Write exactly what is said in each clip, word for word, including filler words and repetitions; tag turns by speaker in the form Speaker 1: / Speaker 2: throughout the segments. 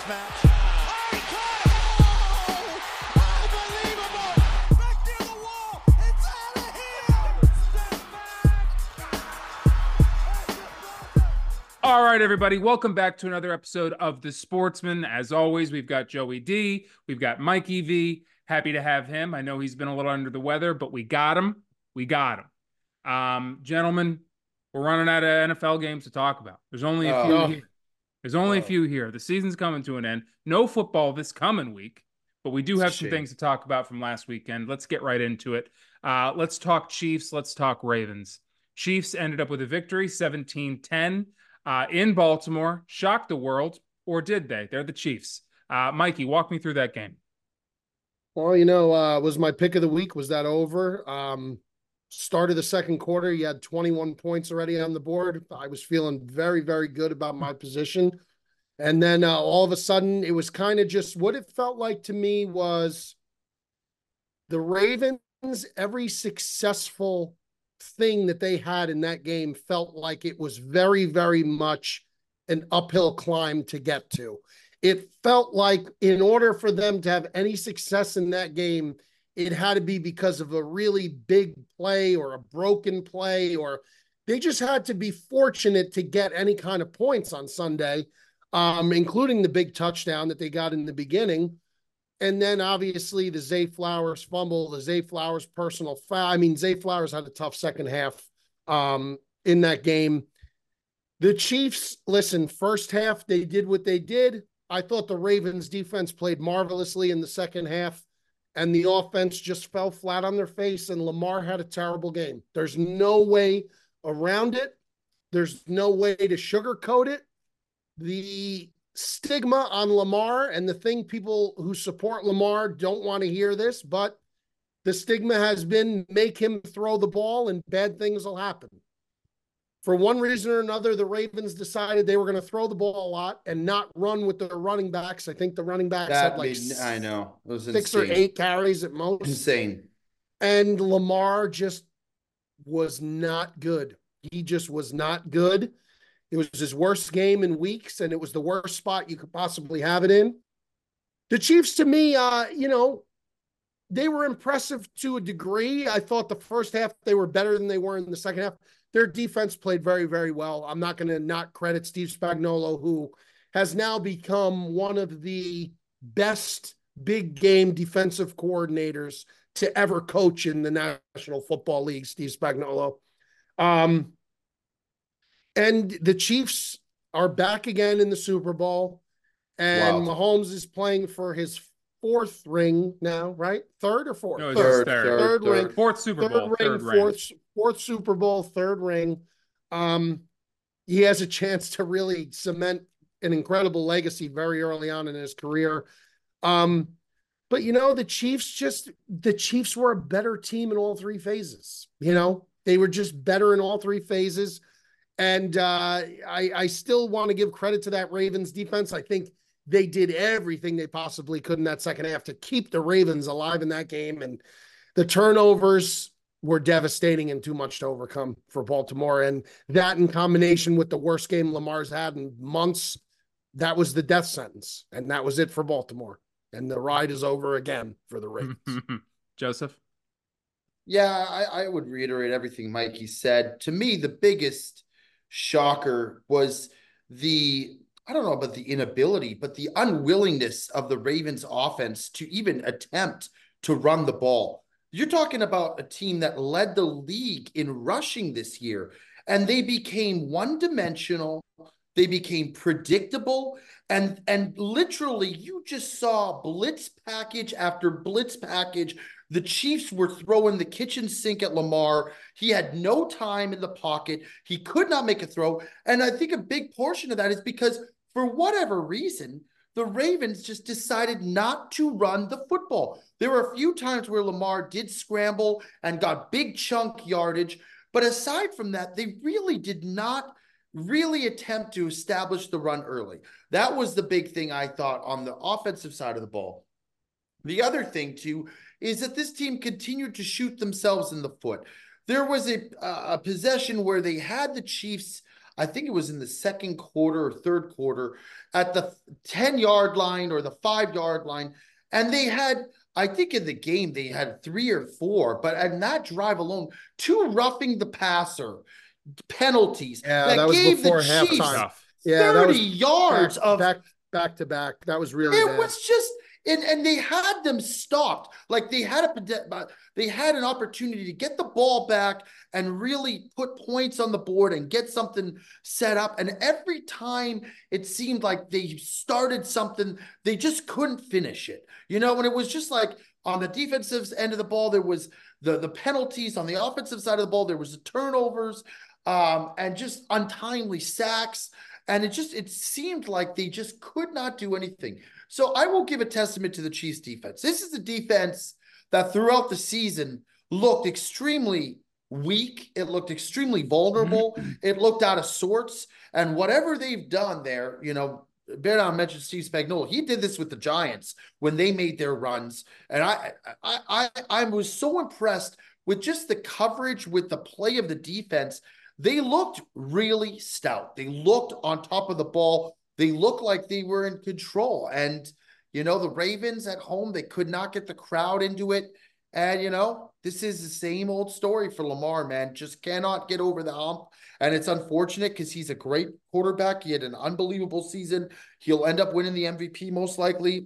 Speaker 1: match. Oh, he caught it! Oh, unbelievable! Back near the wall. It's out of here. Step back.
Speaker 2: All right, everybody. Welcome back to another episode of The Sportsman. As always, we've got Joey D. We've got Mikey V. Happy to have him. I know he's been a little under the weather, but we got him. We got him. Um, gentlemen, we're running out of N F L games to talk about. There's only a few
Speaker 3: Oh.
Speaker 2: here. There's only
Speaker 3: Oh.
Speaker 2: a few here. The season's coming to an end. No football this coming week, but we do
Speaker 3: It's a
Speaker 2: have some
Speaker 3: shame.
Speaker 2: things to talk about from last weekend. Let's get right into it. Uh, let's talk Chiefs. Let's talk Ravens. Chiefs ended up with a victory, seventeen ten uh, in Baltimore. Shocked the world, or did they? They're the Chiefs. Uh, Mikey, walk me through that game.
Speaker 3: Well, you know, uh, was my pick of the week. Was that over? Um, started the second quarter. You had twenty-one points already on the board. I was feeling very, very good about my position. And then uh, all of a sudden, it was kind of just what it felt like to me was the Ravens, every successful thing that they had in that game felt like it was very, very much an uphill climb to get to. It felt like in order for them to have any success in that game, it had to be because of a really big play or a broken play, or they just had to be fortunate to get any kind of points on Sunday, um, including the big touchdown that they got in the beginning. And then obviously the Zay Flowers fumble, the Zay Flowers personal foul. I mean, Zay Flowers had a tough second half um, in that game. The Chiefs, listen, first half, they did what they did. I thought the Ravens defense played marvelously in the second half, and the offense just fell flat on their face, and Lamar had a terrible game. There's no way around it. There's no way to sugarcoat it. The stigma on Lamar, and the thing people who support Lamar don't want to hear this, but the stigma has been make him throw the ball and bad things will happen. For one reason or another, the Ravens decided they were going to throw the ball a lot and not run with their running backs. I think the running backs
Speaker 4: That
Speaker 3: had like
Speaker 4: made, I know. It was
Speaker 3: six
Speaker 4: insane.
Speaker 3: or eight carries at most.
Speaker 4: Insane.
Speaker 3: And Lamar just was not good. He just was not good. It was his worst game in weeks, and it was the worst spot you could possibly have it in. The Chiefs, to me, uh, you know, they were impressive to a degree. I thought the first half they were better than they were in the second half. Their defense played very, very well. I'm not going to not credit Steve Spagnuolo, who has now become one of the best big game defensive coordinators to ever coach in the National Football League, Steve Spagnuolo. Um, and the Chiefs are back again in the Super Bowl, and
Speaker 4: Wow.
Speaker 3: Mahomes is playing for his fourth ring now, right? Third or fourth?
Speaker 2: No, it's
Speaker 3: third.
Speaker 2: third.
Speaker 3: Third ring.
Speaker 4: third.
Speaker 2: Fourth Super
Speaker 3: Third
Speaker 2: Bowl,
Speaker 3: ring,
Speaker 2: third ring.
Speaker 3: fourth, fourth Super Bowl, third ring. Um, he has a chance to really cement an incredible legacy very early on in his career. Um, but you know, the Chiefs just the Chiefs were a better team in all three phases. You know, they were just better in all three phases. And uh, I, I still want to give credit to that Ravens defense. I think they did everything they possibly could in that second half to keep the Ravens alive in that game. And the turnovers were devastating and too much to overcome for Baltimore. And that in combination with the worst game Lamar's had in months, that was the death sentence. And that was it for Baltimore. And the ride is over again for the Ravens.
Speaker 2: Joseph?
Speaker 4: Yeah, I, I would reiterate everything Mikey said. To me, the biggest shocker was the, I don't know about the inability, but the unwillingness of the Ravens offense to even attempt to run the ball. You're talking about a team that led the league in rushing this year, and they became one-dimensional. They became predictable, and, and literally you just saw blitz package after blitz package. The Chiefs were throwing the kitchen sink at Lamar. He had no time in the pocket. He could not make a throw. And I think a big portion of that is because for whatever reason, the Ravens just decided not to run the football. There were a few times where Lamar did scramble and got big chunk yardage. But aside from that, they really did not really attempt to establish the run early. That was the big thing I thought on the offensive side of the ball. The other thing, too, is that this team continued to shoot themselves in the foot. There was a, a possession where they had the Chiefs I think it was in the second quarter or third quarter at the ten yard line or the five yard line. And they had, I think in the game, they had three or four, but in that drive alone, two roughing the passer penalties
Speaker 3: Yeah,
Speaker 4: that,
Speaker 3: that was
Speaker 4: gave the
Speaker 3: before
Speaker 4: Chiefs
Speaker 3: halftime.
Speaker 2: Tough.
Speaker 3: Yeah, that
Speaker 4: thirty
Speaker 3: was
Speaker 4: yards
Speaker 3: back,
Speaker 4: of
Speaker 3: back back to back. That was really
Speaker 4: it
Speaker 3: bad.
Speaker 4: was just and and they had them stopped. Like they had a they had an opportunity to get the ball back and really put points on the board and get something set up. And every time it seemed like they started something, they just couldn't finish it. You know, and it was just like on the defensive end of the ball, there was the the penalties. On the offensive side of the ball, there was the turnovers um, and just untimely sacks. And it just, it seemed like they just could not do anything. So I will give a testament to the Chiefs defense. This is a defense that throughout the season looked extremely weak. It looked extremely vulnerable. It looked out of sorts. And whatever they've done there, you know, Bear mentioned Steve Spagnuolo. He did this with the Giants when they made their runs. And I, I, I, I was so impressed with just the coverage, with the play of the defense. They looked really stout. They looked on top of the ball. They looked like they were in control. And, you know, the Ravens at home, they could not get the crowd into it. And, you know, this is the same old story for Lamar, man. Just cannot get over the hump. And it's unfortunate because he's a great quarterback. He had an unbelievable season. He'll end up winning the M V P most likely.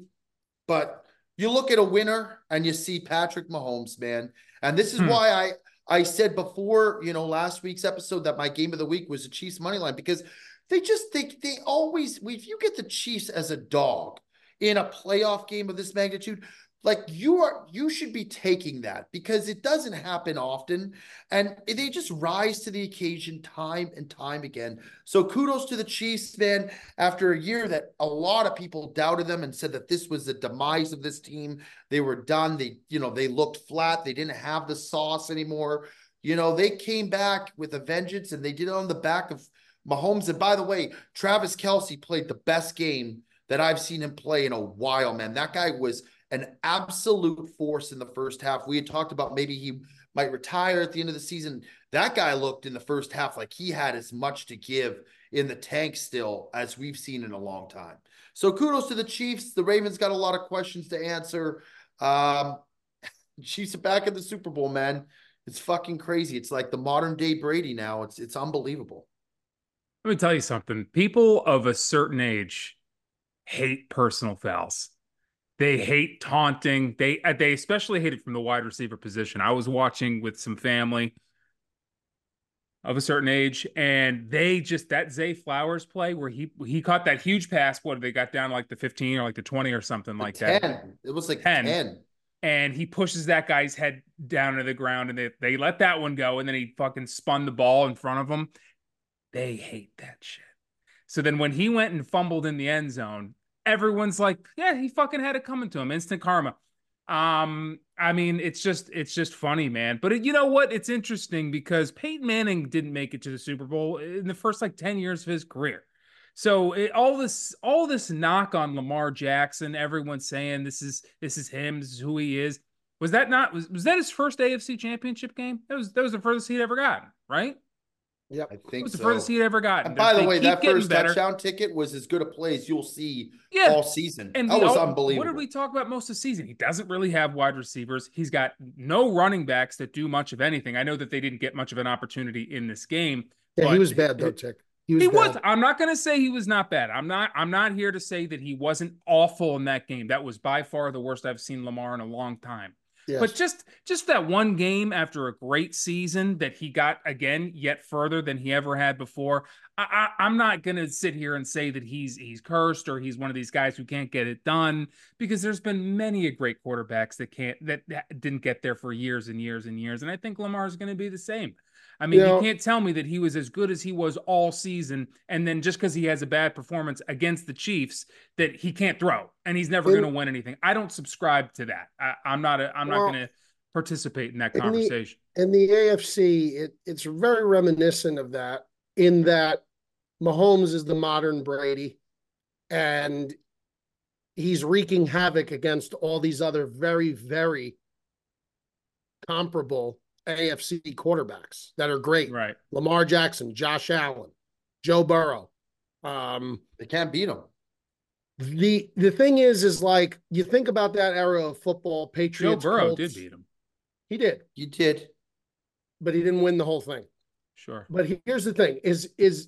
Speaker 4: But you look at a winner and you see Patrick Mahomes, man. And this is hmm. why I... I said before, you know, last week's episode that my game of the week was the Chiefs money line, because they just think they, they always, if you get the Chiefs as a dog in a playoff game of this magnitude, like you are, you should be taking that because it doesn't happen often. And they just rise to the occasion time and time again. So kudos to the Chiefs, man. After a year that a lot of people doubted them and said that this was the demise of this team, they were done. They, you know, they looked flat. They didn't have the sauce anymore. You know, they came back with a vengeance and they did it on the back of Mahomes. And by the way, Travis Kelce played the best game that I've seen him play in a while, man. That guy was an absolute force in the first half. We had talked about maybe he might retire at the end of the season. That guy looked in the first half like he had as much to give in the tank still as we've seen in a long time. So kudos to the Chiefs. The Ravens got a lot of questions to answer. Um, Chiefs are back in the Super Bowl, man. It's fucking crazy. It's like the modern day Brady now. It's it's unbelievable.
Speaker 2: Let me tell you something. People of a certain age hate personal fouls. They hate taunting. They they especially hate it from the wide receiver position. I was watching with some family of a certain age, and they just, that Zay Flowers play where he he caught that huge pass. What, they got down like the fifteen or like the twenty or something like
Speaker 4: ten.
Speaker 2: that.
Speaker 4: It was like
Speaker 2: ten.
Speaker 4: ten.
Speaker 2: And he pushes that guy's head down to the ground, and they, they let that one go, and then he fucking spun the ball in front of them. They hate that shit. So then when he went and fumbled in the end zone, everyone's like, yeah, he fucking had it coming to him. Instant karma. Um, I mean, it's just, it's just funny, man. But it, you know what? It's interesting because Peyton Manning didn't make it to the Super Bowl in the first like ten years of his career. So it, all this, all this knock on Lamar Jackson, everyone saying this is, this is him, this is who he is. Was that not, was, was that his first A F C championship game? That was, that was the furthest he'd ever gotten, right?
Speaker 3: Yep.
Speaker 4: I think
Speaker 2: it was the
Speaker 4: so.
Speaker 2: furthest he'd ever gotten.
Speaker 4: And by
Speaker 2: they
Speaker 4: the way, that first
Speaker 2: better.
Speaker 4: touchdown ticket was as good a play as you'll see
Speaker 2: yeah.
Speaker 4: all season.
Speaker 2: And
Speaker 4: that was
Speaker 2: all,
Speaker 4: unbelievable.
Speaker 2: What did we talk about most of the season? He doesn't really have wide receivers. He's got no running backs that do much of anything. I know that they didn't get much of an opportunity in this game.
Speaker 3: Yeah, he was bad though, Chick.
Speaker 2: He was. He was I'm not going to say he was not bad. I'm not. I'm not here to say that he wasn't awful in that game. That was by far the worst I've seen Lamar in a long time. Yes. But just just that one game after a great season that he got again yet further than he ever had before. I, I, I'm not going to sit here and say that he's he's cursed or he's one of these guys who can't get it done, because there's been many a great quarterbacks that can't that, that didn't get there for years and years and years. And I think Lamar is going to be the same. I mean, you, know, you can't tell me that he was as good as he was all season, and then just because he has a bad performance against the Chiefs, that he can't throw and he's never going to win anything. I don't subscribe to that. I, I'm not. A, I'm well, not going to participate in that conversation.
Speaker 3: In the, in the A F C, it, it's very reminiscent of that. In that Mahomes is the modern Brady, and he's wreaking havoc against all these other very, very comparable A F C quarterbacks that are great.
Speaker 2: Right.
Speaker 3: Lamar Jackson, Josh Allen, Joe Burrow. Um,
Speaker 4: They can't beat him.
Speaker 3: the the thing is, is like you think about that era of football,
Speaker 2: Joe
Speaker 3: Patriots,
Speaker 2: Burrow
Speaker 3: Colts.
Speaker 2: did beat him.
Speaker 3: He did,
Speaker 4: You did.
Speaker 3: but he didn't win the whole thing.
Speaker 2: Sure.
Speaker 3: But here's the thing: is is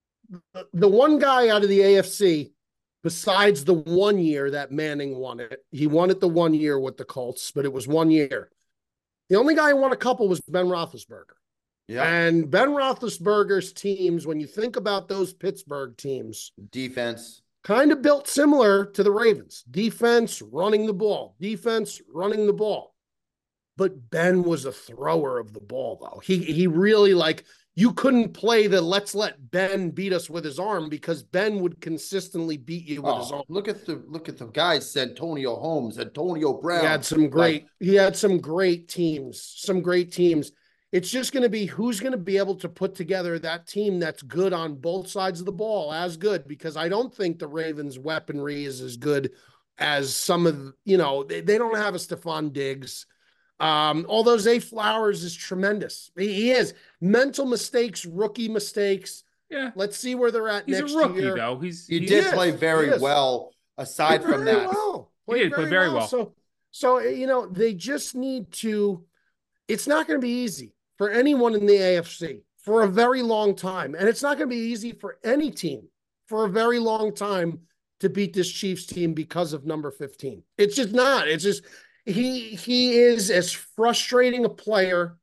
Speaker 3: the one guy out of the A F C, besides the one year that Manning won it, he won it the one year with the Colts, but it was one year. The only guy who won a couple was Ben Roethlisberger.
Speaker 4: Yeah.
Speaker 3: And Ben Roethlisberger's teams, when you think about those Pittsburgh teams,
Speaker 4: Defense.
Speaker 3: kind of built similar to the Ravens. Defense, running the ball. Defense, running the ball. But Ben was a thrower of the ball, though. He he really, like, you couldn't play the let's let Ben beat us with his arm because Ben would consistently beat you with
Speaker 4: Oh,
Speaker 3: his arm.
Speaker 4: look at the look at the guys, Antonio Holmes, Antonio Brown.
Speaker 3: He had some great,
Speaker 4: Like,
Speaker 3: he had some great teams, some great teams. It's just going to be who's going to be able to put together that team that's good on both sides of the ball, as good, because I don't think the Ravens' weaponry is as good as some of, you know, they, they don't have a Stephon Diggs. Um, although Zay Flowers is tremendous. He, he is. Mental mistakes, rookie mistakes.
Speaker 2: Yeah.
Speaker 3: Let's see where they're at
Speaker 2: He's
Speaker 3: next
Speaker 2: a rookie,
Speaker 3: year.
Speaker 2: though. He's
Speaker 4: he
Speaker 2: he
Speaker 4: did
Speaker 3: is,
Speaker 4: play
Speaker 3: he
Speaker 4: very
Speaker 3: is.
Speaker 4: well aside
Speaker 3: Played
Speaker 4: from
Speaker 3: very
Speaker 4: that.
Speaker 3: well.
Speaker 2: He
Speaker 3: Played
Speaker 2: did play very well.
Speaker 3: So, so you know, they just need to. It's not going to be easy for anyone in the A F C for a very long time, and it's not going to be easy for any team for a very long time to beat this Chiefs team because of number fifteen. It's just not. It's just he he is as frustrating a player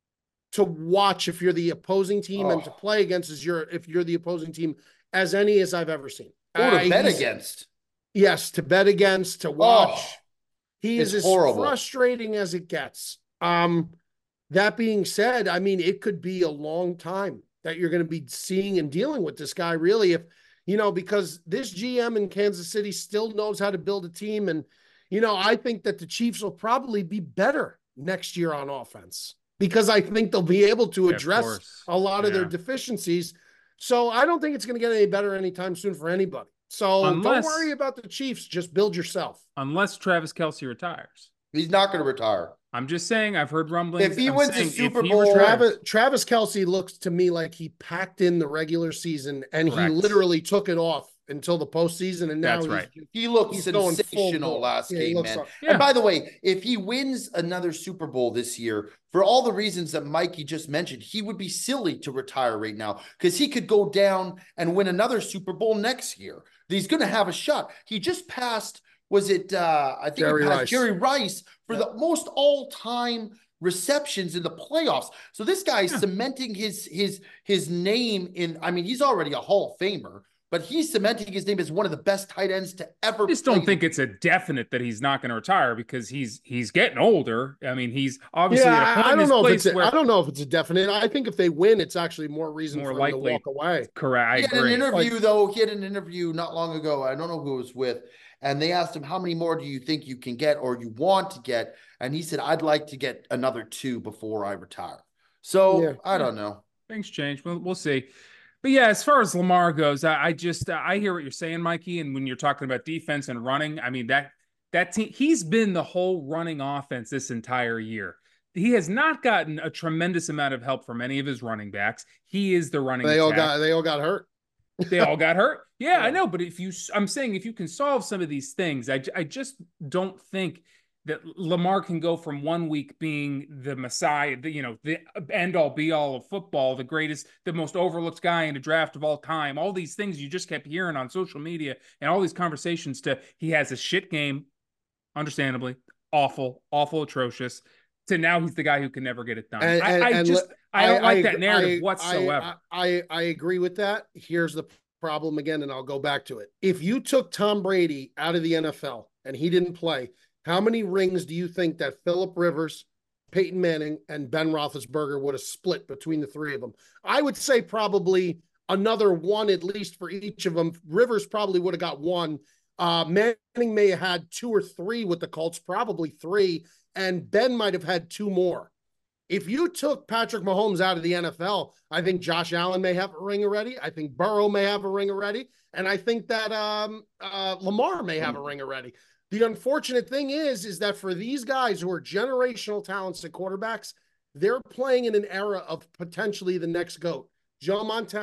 Speaker 3: to watch if you're the opposing team
Speaker 4: Oh.
Speaker 3: and to play against as you're if you're the opposing team as any as I've ever seen.
Speaker 4: Who to
Speaker 3: Uh,
Speaker 4: bet
Speaker 3: he's-
Speaker 4: against?
Speaker 3: Yes, to bet against, to watch.
Speaker 4: Oh,
Speaker 3: he is
Speaker 4: it's
Speaker 3: as
Speaker 4: horrible.
Speaker 3: frustrating as it gets. Um, that being said, I mean, it could be a long time that you're going to be seeing and dealing with this guy, really, if you know, because this G M in Kansas City still knows how to build a team. And, you know, I think that the Chiefs will probably be better next year on offense because I think they'll be able to
Speaker 2: Yeah, of
Speaker 3: address
Speaker 2: course.
Speaker 3: a lot of their
Speaker 2: Yeah.
Speaker 3: deficiencies. So I don't think it's going to get any better anytime soon for anybody. So
Speaker 2: Unless-
Speaker 3: don't worry about the Chiefs. Just build yourself.
Speaker 2: Unless Travis Kelce retires.
Speaker 4: He's not going to retire.
Speaker 2: I'm just saying, I've heard rumblings.
Speaker 4: If he
Speaker 2: I'm
Speaker 4: wins the
Speaker 2: saying if
Speaker 4: Super
Speaker 2: he
Speaker 4: Bowl-
Speaker 2: retires-
Speaker 3: Travis, Travis Kelce looks to me like he packed in the regular season and
Speaker 2: Correct.
Speaker 3: he literally took it off until the postseason. And now
Speaker 2: That's
Speaker 3: he's,
Speaker 2: right.
Speaker 4: He looked
Speaker 3: he's going full
Speaker 4: sensational
Speaker 3: bore.
Speaker 4: last
Speaker 3: Yeah, he
Speaker 4: game,
Speaker 3: looks
Speaker 4: man.
Speaker 3: like-
Speaker 2: Yeah.
Speaker 4: And by the way, if he wins another Super Bowl this year, for all the reasons that Mikey just mentioned, he would be silly to retire right now because he could go down and win another Super Bowl next year. He's going to have a shot. He just passed, was it, uh, I think
Speaker 3: Jerry
Speaker 4: he passed
Speaker 3: Rice.
Speaker 4: Jerry Rice for
Speaker 3: Yeah.
Speaker 4: the most all-time receptions in the playoffs. So this guy is
Speaker 2: Yeah.
Speaker 4: cementing his his his name in, I mean, he's already a Hall of Famer, but he's cementing his name as one of the best tight ends to ever
Speaker 2: I just
Speaker 4: play.
Speaker 2: don't think it's a definite that he's not going to retire because he's he's getting older. I mean, he's obviously
Speaker 3: Yeah,
Speaker 2: at a point
Speaker 3: I, I
Speaker 2: in
Speaker 3: don't
Speaker 2: his
Speaker 3: know if
Speaker 2: place
Speaker 3: it's a,
Speaker 2: where
Speaker 3: I don't know if it's a definite. I think if they win, it's actually more reason
Speaker 2: More
Speaker 3: for
Speaker 2: likely.
Speaker 3: them to walk away.
Speaker 2: correct. I
Speaker 4: He had an
Speaker 2: agree.
Speaker 4: interview though. He had an interview not long ago. I don't know who it was with, and they asked him, "How many more do you think you can get, or you want to get?" And he said, "I'd like to get another two before I retire." So
Speaker 3: Yeah.
Speaker 4: I don't know.
Speaker 2: Things change. We'll, we'll see. But yeah, as far as Lamar goes, I, I just I hear what you're saying, Mikey. And when you're talking about defense and running, I mean that that team, he's been the whole running offense this entire year. He has not gotten a tremendous amount of help from any of his running backs. He is the running.
Speaker 3: They all
Speaker 2: attack.
Speaker 3: got they all got hurt.
Speaker 2: They all got hurt. Yeah, I
Speaker 3: Yeah.
Speaker 2: know. But if you, I'm saying if you can solve some of these things, I, I just don't think that Lamar can go from one week being the Messiah, the, you know, the end all be all of football, the greatest, the most overlooked guy in the draft of all time. All these things you just kept hearing on social media and all these conversations to he has a shit game, understandably, awful, awful, atrocious. To now he's the guy who can never get it done.
Speaker 3: And-
Speaker 2: I,
Speaker 3: and-
Speaker 2: I
Speaker 3: and
Speaker 2: just I don't like that
Speaker 3: ag-
Speaker 2: narrative
Speaker 3: I-
Speaker 2: whatsoever.
Speaker 3: I, I I agree with that. Here's the problem again, and I'll go back to it. If you took Tom Brady out of the N F L and he didn't play, how many rings do you think that Phillip Rivers, Peyton Manning, and Ben Roethlisberger would have split between the three of them? I would say probably another one at least for each of them. Rivers probably would have got one. Uh, Manning may have had two or three with the Colts, probably three, and Ben might have had two more. If you took Patrick Mahomes out of the N F L, I think Josh Allen may have a ring already. I think Burrow may have a ring already. And I think that um, uh, Lamar may have a ring already. The unfortunate thing is, is that for these guys who are generational talents at quarterbacks, they're playing in an era of potentially the next GOAT. Joe Montana,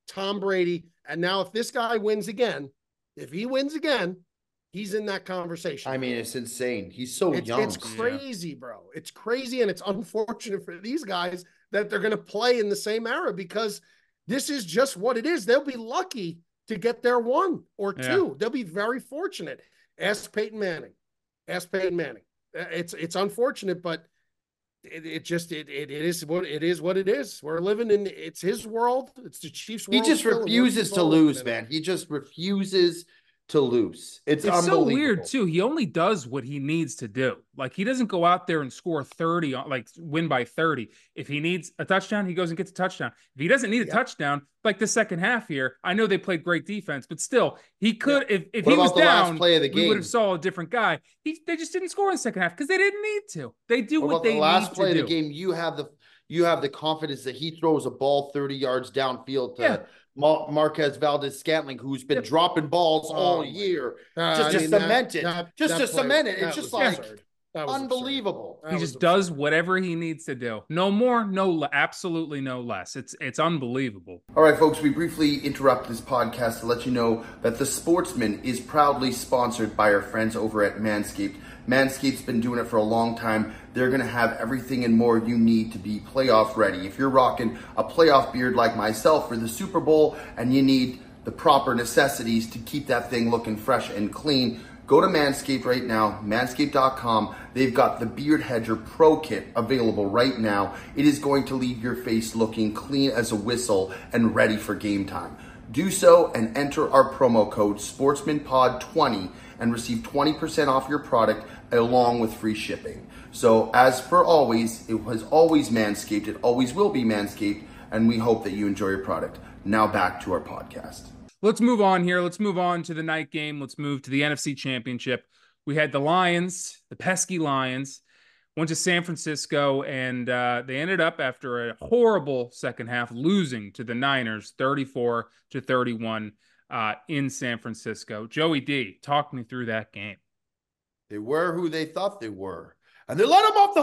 Speaker 3: Tom Brady. And now if this guy wins again, if he wins again, he's in that conversation.
Speaker 4: I mean, it's insane. He's so
Speaker 3: it's,
Speaker 4: young.
Speaker 3: It's crazy, bro. It's crazy. And it's unfortunate for these guys that they're going to play in the same era because this is just what it is. They'll be lucky to get their one or two. Yeah. They'll be very fortunate. Ask Peyton Manning. Ask Peyton Manning. It's it's unfortunate, but it, it just it, it it is what it is what it is. We're living in it's his world. It's the Chiefs' world.
Speaker 4: He just refuses to lose, man. He just refuses to lose. It's,
Speaker 2: it's so weird too. He only does what he needs to do. Like he doesn't go out there and score thirty, like win by thirty. If he needs a touchdown, he goes and gets a touchdown. If he doesn't need a yeah. touchdown, like the second half here, I know they played great defense, but still, he could. Yeah. If if
Speaker 4: what
Speaker 2: he was
Speaker 4: the
Speaker 2: down,
Speaker 4: last play of the game?
Speaker 2: We would have saw a different guy. He they just didn't score in the second half because they didn't need to. They do
Speaker 4: what,
Speaker 2: what they
Speaker 4: the last
Speaker 2: need
Speaker 4: play
Speaker 2: to
Speaker 4: of the
Speaker 2: do.
Speaker 4: game. You have the you have the confidence that he throws a ball thirty yards downfield to.
Speaker 2: Yeah.
Speaker 4: Marquez Valdes-Scantling, who's been yep. dropping balls oh, all year, uh, just to cement it, that, just that to play, cement it. It's just like unbelievable.
Speaker 2: He just does whatever he needs to do. No more, no, absolutely no less. It's it's unbelievable.
Speaker 4: All right, folks, we briefly interrupt this podcast to let you know that The Sportsman is proudly sponsored by our friends over at Manscaped. Manscaped's been doing it for a long time. They're going to have everything and more you need to be playoff ready. If you're rocking a playoff beard like myself for the Super Bowl and you need the proper necessities to keep that thing looking fresh and clean, go to Manscaped right now, manscaped dot com. They've got the Beard Hedger Pro Kit available right now. It is going to leave your face looking clean as a whistle and ready for game time. Do so and enter our promo code sportsman pod twenty and receive twenty percent off your product along with free shipping. So as per always, it was always Manscaped. It always will be Manscaped. And we hope that you enjoy your product. Now back to our podcast.
Speaker 2: Let's move on here. Let's move on to the night game. Let's move to the N F C Championship. We had the Lions, the pesky Lions, went to San Francisco, and uh, they ended up, after a horrible second half, losing to the Niners thirty-four to thirty-one uh, in San Francisco. Joey D, talk me through that game.
Speaker 4: They were who they thought they were, and they let them off the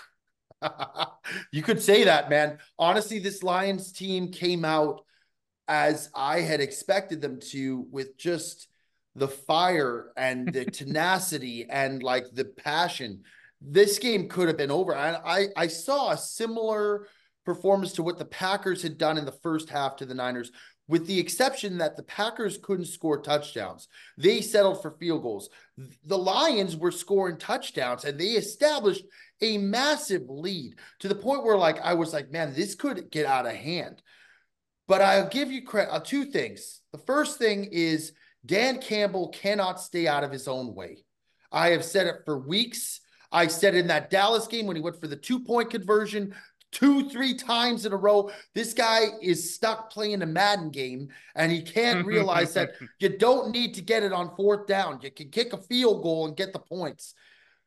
Speaker 4: hook. You could say that, man. Honestly, this Lions team came out as I had expected them to, with just the fire and the tenacity and like the passion. This game could have been over. And I, I saw a similar performance to what the Packers had done in the first half to the Niners, with the exception that the Packers couldn't score touchdowns. They settled for field goals. The Lions were scoring touchdowns, and they established a massive lead to the point where, like, I was like, man, this could get out of hand. But I'll give you credit. Uh, two things. The first thing is Dan Campbell cannot stay out of his own way. I have said it for weeks. I said in that Dallas game when he went for the two-point conversion two, three times in a row, this guy is stuck playing a Madden game, and he can't realize that you don't need to get it on fourth down. You can kick a field goal and get the points.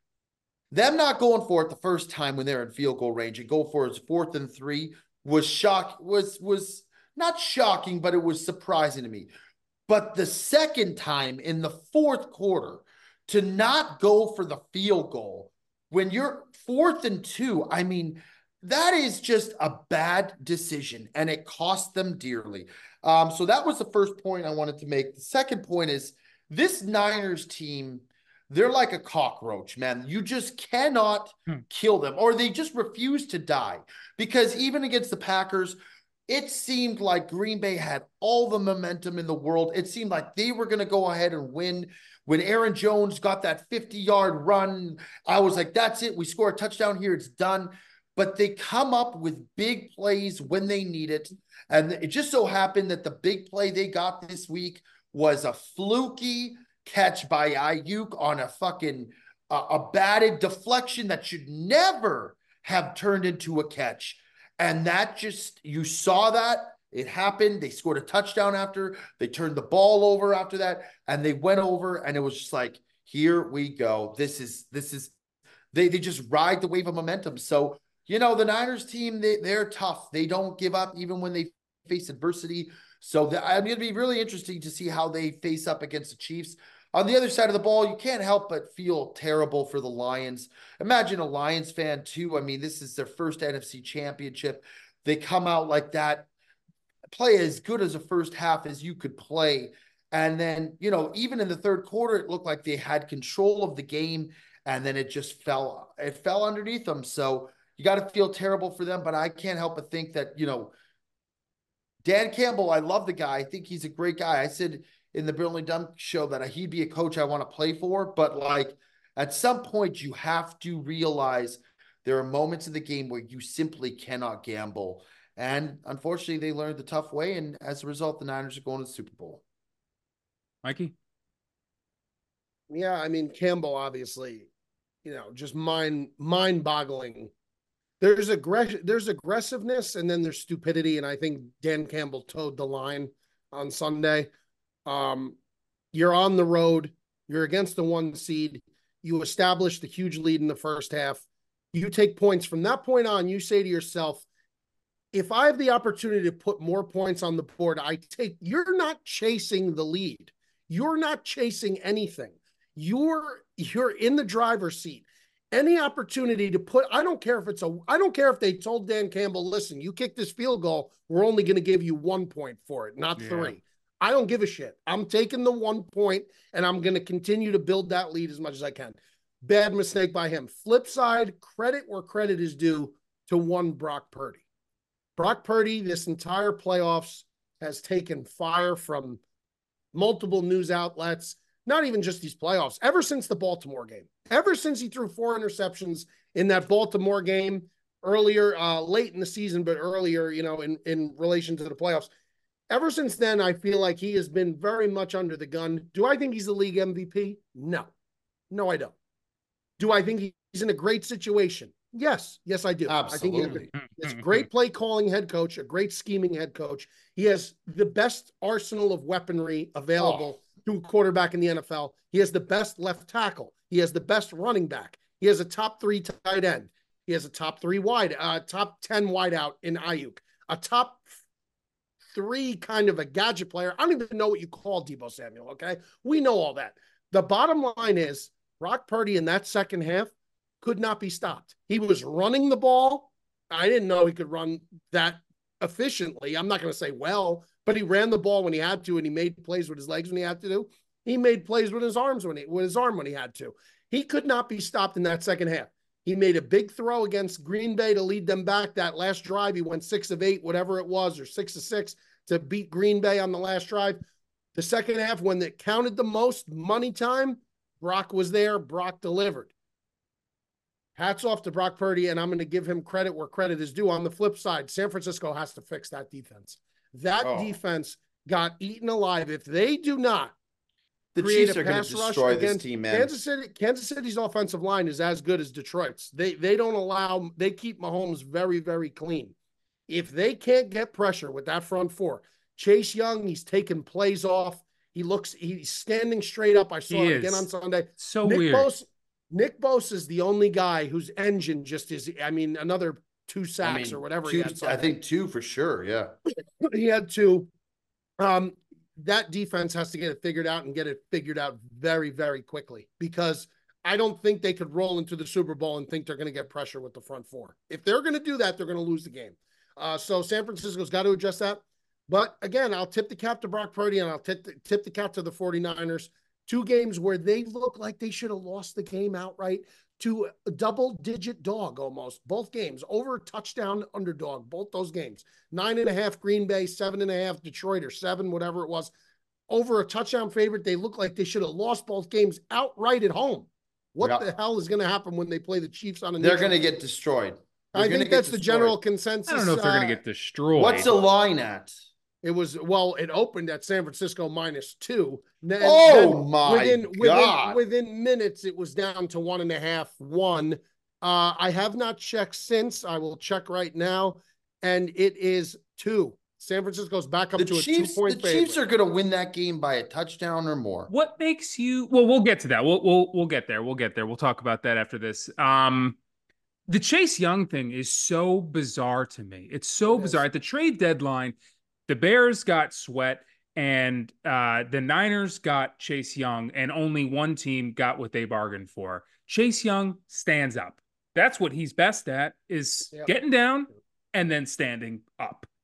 Speaker 4: Them not going for it the first time when they're in field goal range and go for his fourth and three was shock, was, was not shocking, but it was surprising to me. But the second time in the fourth quarter to not go for the field goal when you're fourth and two, I mean, that is just a bad decision, and it cost them dearly. Um, so that was the first point I wanted to make. The second point is this Niners team, they're like a cockroach, man. You just cannot hmm. kill them, or they just refuse to die. Because even against the Packers, it seemed like Green Bay had all the momentum in the world. It seemed like they were going to go ahead and win. When Aaron Jones got that fifty-yard run, I was like, that's it. We score a touchdown here. It's done. But they come up with big plays when they need it. And it just so happened that the big play they got this week was a fluky catch by Ayuk on a fucking uh, a batted deflection that should never have turned into a catch. And that just, you saw that. It happened. They scored a touchdown after. They turned the ball over after that. And they went over, and it was just like, here we go. This is, this is, they, they just ride the wave of momentum. So, you know, the Niners team, they, they're tough. They don't give up even when they face adversity. So the, I mean, it'd be really interesting to see how they face up against the Chiefs. On the other side of the ball, you can't help but feel terrible for the Lions. Imagine a Lions fan, too. I mean, this is their first N F C championship. They come out like that. play as good as a first half as you could play. And then, you know, even in the third quarter, it looked like they had control of the game, and then it just fell, it fell underneath them. So you got to feel terrible for them, but I can't help but think that, you know, Dan Campbell, I love the guy. I think he's a great guy. I said in the Brilliantly Done show that he'd be a coach I want to play for, but like at some point you have to realize there are moments in the game where you simply cannot gamble. And unfortunately, they learned the tough way. And as a result, the Niners are going to the Super Bowl.
Speaker 2: Mikey?
Speaker 3: Yeah, I mean, Campbell, obviously, you know, just mind mind boggling. There's aggression, there's aggressiveness, and then there's stupidity. And I think Dan Campbell towed the line on Sunday. Um, you're on the road, you're against the one seed, you established a huge lead in the first half. You take points from that point on, you say to yourself, if I have the opportunity to put more points on the board, I take, you're not chasing the lead. You're not chasing anything. You're, you're in the driver's seat. Any opportunity to put, I don't care if it's a, I don't care if they told Dan Campbell, listen, you kick this field goal, we're only going to give you one point for it, not
Speaker 2: Yeah.
Speaker 3: three. I don't give a shit. I'm taking the one point and I'm going to continue to build that lead as much as I can. Bad mistake by him. Flip side, credit where credit is due to one Brock Purdy. Brock Purdy, this entire playoffs, has taken fire from multiple news outlets, not even just these playoffs, ever since the Baltimore game. Ever since he threw four interceptions in that Baltimore game earlier, uh, late in the season, but earlier, you know, in, in relation to the playoffs. Ever since then, I feel like he has been very much under the gun. Do I think he's the league M V P? No. No, I don't. Do I think he's in a great situation? Yes. Yes, I do.
Speaker 4: Absolutely.
Speaker 3: I think he's a great play calling head coach, a great scheming head coach. He has the best arsenal of weaponry available
Speaker 4: Oh.
Speaker 3: to a quarterback in the N F L. He has the best left tackle. He has the best running back. He has a top three tight end. He has a top three wide, uh, top ten wide out in Ayuk, a top three kind of a gadget player. I don't even know what you call Deebo Samuel. Okay. We know all that. The bottom line is Brock Purdy in that second half could not be stopped. He was running the ball. I didn't know he could run that efficiently. I'm not going to say well, but he ran the ball when he had to, and he made plays with his legs when he had to do. He made plays with his arms when he, with his arm when he had to. He could not be stopped in that second half. He made a big throw against Green Bay to lead them back. That last drive, he went six of eight, whatever it was, or six of six to beat Green Bay on the last drive. The second half, when it counted the most, money time, Brock was there. Brock delivered. Hats off to Brock Purdy, and I'm going to give him credit where credit is due. On the flip side, San Francisco has to fix that defense. That
Speaker 4: Oh.
Speaker 3: defense got eaten alive. If they do not
Speaker 4: The
Speaker 3: create
Speaker 4: Chiefs
Speaker 3: a
Speaker 4: are going
Speaker 3: pass
Speaker 4: to
Speaker 3: rush
Speaker 4: destroy this
Speaker 3: against
Speaker 4: team, man.
Speaker 3: Kansas City, Kansas City's offensive line is as good as Detroit's. They they don't allow, they keep Mahomes very, very clean. If they can't get pressure with that front four, Chase Young, he's taking plays off. He looks, he's standing straight up. I saw
Speaker 2: He
Speaker 3: it again
Speaker 2: is.
Speaker 3: on Sunday.
Speaker 2: So
Speaker 3: Nick
Speaker 2: weird.
Speaker 3: Bosa, Nick Bosa is the only guy whose engine just is, I mean, another two sacks
Speaker 4: I mean,
Speaker 3: or whatever
Speaker 4: two,
Speaker 3: he had.
Speaker 4: I
Speaker 3: Sunday.
Speaker 4: think two for sure. Yeah.
Speaker 3: He had two. Um, that defense has to get it figured out and get it figured out very, very quickly, because I don't think they could roll into the Super Bowl and think they're going to get pressure with the front four. If they're going to do that, they're going to lose the game. Uh, so San Francisco's got to adjust that. But again, I'll tip the cap to Brock Purdy, and I'll tip the, tip the cap to the 49ers. Two games where they look like they should have lost the game outright to a double-digit dog almost. Both games, over a touchdown underdog, both those games. Nine and a half Green Bay, seven and a half Detroit, or seven, whatever it was. Over a touchdown favorite, they look like they should have lost both games outright at home. What
Speaker 4: Yeah.
Speaker 3: the hell is going to happen when they play the Chiefs on a
Speaker 4: They're
Speaker 3: neutral
Speaker 4: going to
Speaker 3: site?
Speaker 4: get destroyed. They're
Speaker 3: I
Speaker 4: gonna
Speaker 3: think
Speaker 4: get
Speaker 3: that's the
Speaker 4: destroyed.
Speaker 3: general consensus.
Speaker 2: I don't know if they're going
Speaker 3: uh,
Speaker 2: to get destroyed.
Speaker 4: What's the line at?
Speaker 3: It was, well, it opened at San Francisco minus two. Then,
Speaker 4: Oh
Speaker 3: then
Speaker 4: my
Speaker 3: within,
Speaker 4: God.
Speaker 3: Within, within minutes, it was down to one and a half, one. Uh, I have not checked since. I will check right now. And it is two. San Francisco's back up
Speaker 4: The
Speaker 3: to a
Speaker 4: Chiefs, the
Speaker 3: two-point favorite.
Speaker 4: Chiefs are going to win that game by a touchdown or more.
Speaker 2: What makes you? Well, we'll get to that. We'll we'll we'll get there. We'll get there. We'll talk about that after this. Um, the Chase Young thing is so bizarre to me. It's so
Speaker 3: It is.
Speaker 2: bizarre. At the trade deadline, the Bears got Sweat, and uh, the Niners got Chase Young, and only one team got what they bargained for. Chase Young stands up. That's what he's best at, is
Speaker 3: Yep.
Speaker 2: getting down and then standing up.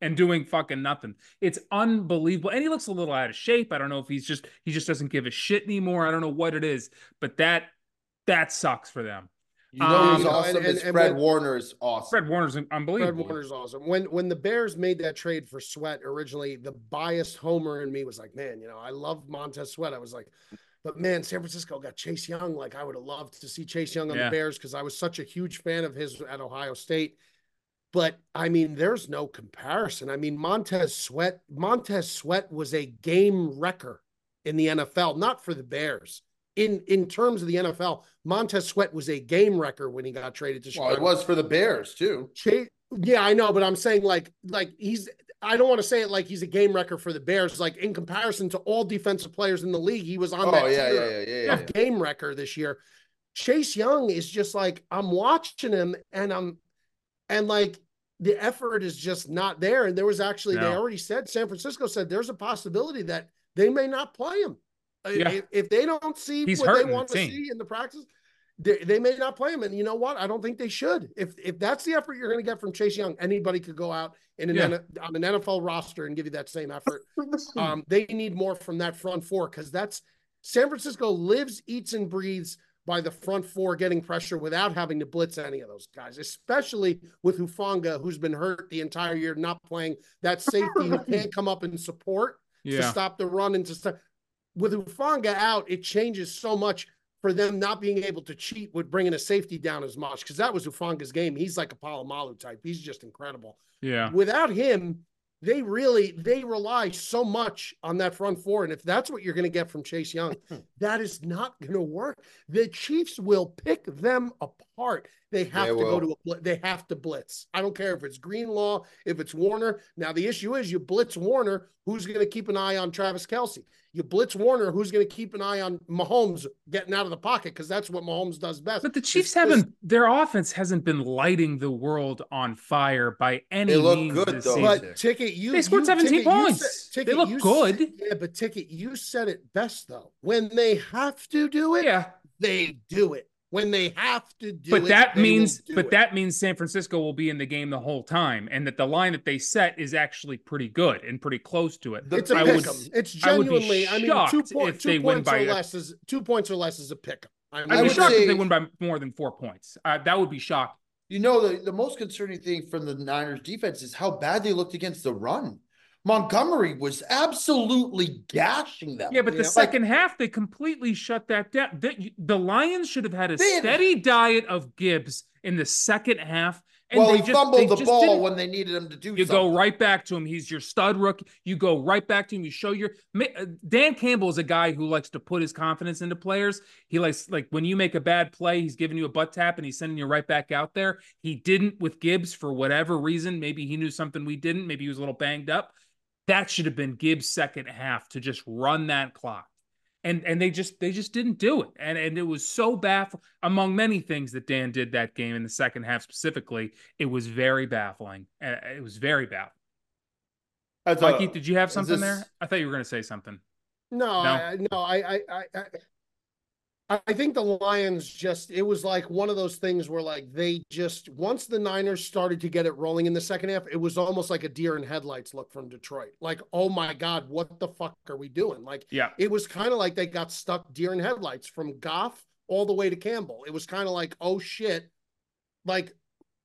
Speaker 2: and doing fucking nothing. It's unbelievable. And he looks a little out of shape. I don't know if he's just, he just doesn't give a shit anymore. I don't know what it is, but that, that sucks for them.
Speaker 4: You know who's
Speaker 2: Um,
Speaker 4: awesome
Speaker 3: and-
Speaker 4: is
Speaker 3: and-
Speaker 4: Fred
Speaker 3: and-
Speaker 4: Warner is awesome.
Speaker 2: Fred Warner's
Speaker 3: Fred
Speaker 2: unbelievable.
Speaker 3: Warner's awesome. When when the Bears made that trade for Sweat originally, the biased homer in me was like, man, you know, I love Montez Sweat. I was like, but man, San Francisco got Chase Young. Like, I would have loved to see Chase Young on
Speaker 2: Yeah.
Speaker 3: the Bears because I was such a huge fan of his at Ohio State. But I mean, there's no comparison. I mean, Montez Sweat, Montez Sweat was a game wrecker in the N F L, not for the Bears. In in terms of the N F L, Montez Sweat was a game wrecker when he got traded to Chicago.
Speaker 4: Well, it was for the Bears too.
Speaker 3: Chase, yeah, I know, but I'm saying like like he's I don't want to say it like he's a game wrecker for the Bears. Like in comparison to all defensive players in the league, he was on
Speaker 4: Oh
Speaker 3: that
Speaker 4: yeah,
Speaker 3: tier
Speaker 4: yeah, yeah, yeah, yeah.
Speaker 3: of game wrecker this year. Chase Young is just like I'm watching him and I'm and like the effort is just not there. And there was actually they
Speaker 2: No.
Speaker 3: already said San Francisco said there's a possibility that they may not play him. Uh,
Speaker 2: Yeah.
Speaker 3: If, if they don't see
Speaker 2: He's
Speaker 3: what they
Speaker 2: hurting the
Speaker 3: want to
Speaker 2: team.
Speaker 3: see in the practice, they, they may not play him. And you know what? I don't think they should. If if that's the effort you're going to get from Chase Young, anybody could go out in an
Speaker 2: Yeah.
Speaker 3: N- on an N F L roster and give you that same effort. Um, they need more from that front four because that's San Francisco lives, eats, and breathes by the front four getting pressure without having to blitz any of those guys, especially with Hufanga, who's been hurt the entire year, not playing that safety who can't come up and support to
Speaker 2: Yeah.
Speaker 3: stop the run and to start. With Hufanga out, it changes so much for them not being able to cheat with bringing a safety down as much because that was Hufanga's game. He's like a Palomalu type. He's just incredible.
Speaker 2: Yeah.
Speaker 3: Without him, they really they rely so much on that front four. And if that's what you're going to get from Chase Young, that is not going to work. The Chiefs will pick them apart. They have
Speaker 4: They
Speaker 3: to go
Speaker 4: will.
Speaker 3: to a bl- they have to blitz. I don't care if it's Greenlaw, if it's Warner. Now the issue is you blitz Warner, who's going to keep an eye on Travis Kelce? You blitz Warner, who's going to keep an eye on Mahomes getting out of the pocket because that's what Mahomes does best.
Speaker 2: But the Chiefs
Speaker 3: This-
Speaker 2: haven't,
Speaker 3: this-
Speaker 2: their offense hasn't been lighting the world on fire by any
Speaker 4: They look
Speaker 2: means
Speaker 4: good,
Speaker 2: this
Speaker 4: though.
Speaker 2: season.
Speaker 3: But Ticket, you
Speaker 2: They scored
Speaker 3: you-
Speaker 2: seventeen
Speaker 3: Ticket, you
Speaker 2: points.
Speaker 3: said-
Speaker 2: They
Speaker 3: Ticket,
Speaker 2: look
Speaker 3: you
Speaker 2: good.
Speaker 3: said- yeah, but Ticket, you said it best though. When they have to do it,
Speaker 2: yeah.
Speaker 3: they do it. When they have to do
Speaker 2: But
Speaker 3: it,
Speaker 2: that
Speaker 3: they
Speaker 2: means,
Speaker 3: will do
Speaker 2: but
Speaker 3: it.
Speaker 2: that means San Francisco will be in the game the whole time, and that the line that they set is actually pretty good and pretty close to it.
Speaker 3: it's a
Speaker 2: I
Speaker 3: pick
Speaker 2: would,
Speaker 3: 'em. It's
Speaker 2: I would be
Speaker 3: genuinely. I, mean, two,
Speaker 2: shocked
Speaker 3: point,
Speaker 2: if
Speaker 3: two
Speaker 2: they win
Speaker 3: points
Speaker 2: by
Speaker 3: or
Speaker 2: a-
Speaker 3: less is two points or less is a pick 'em. I mean,
Speaker 2: I'd
Speaker 4: I
Speaker 2: be
Speaker 4: would
Speaker 2: shocked if
Speaker 4: say-
Speaker 2: they win by more than four points. Uh, that would be shocking.
Speaker 4: You know, the, the most concerning thing from the Niners defense is how bad they looked against the run. Montgomery was absolutely gashing them.
Speaker 2: Yeah, but the
Speaker 3: Yeah.
Speaker 2: second half they completely shut that down. The, the Lions should have had a
Speaker 4: They had-
Speaker 2: steady diet of Gibbs in the second half. And
Speaker 4: Well,
Speaker 2: they
Speaker 4: he
Speaker 2: just,
Speaker 4: fumbled
Speaker 2: they
Speaker 4: the
Speaker 2: just
Speaker 4: ball
Speaker 2: didn't-
Speaker 4: when they needed him to do
Speaker 2: You
Speaker 4: something.
Speaker 2: go right back to him. He's your stud rookie. You go right back to him. You show your Ma- uh, Dan Campbell is a guy who likes to put his confidence into players. He likes like when you make a bad play, he's giving you a butt tap and he's sending you right back out there. He didn't with Gibbs for whatever reason. Maybe he knew something we didn't. Maybe he was a little banged up. That should have been Gibbs' second half to just run that clock. And and they just they just didn't do it. And and it was so baffling. Among many things that Dan did that game in the second half specifically, it was very baffling. Uh, it was very baffling.
Speaker 4: As a-
Speaker 2: Mikey, did you have
Speaker 4: is
Speaker 2: something
Speaker 4: this-
Speaker 2: there? I thought you were going to say something.
Speaker 3: No,
Speaker 2: No?
Speaker 3: I, no, I, I, I, I, I think the Lions just, it was like one of those things where like they just, once the Niners started to get it rolling in the second half, it was almost like a deer in headlights look from Detroit. Like, oh my God, what the fuck are we doing? Like,
Speaker 2: Yeah.
Speaker 3: it was kind of like they got stuck deer in headlights from Goff all the way to Campbell. It was kind of like, oh shit, like,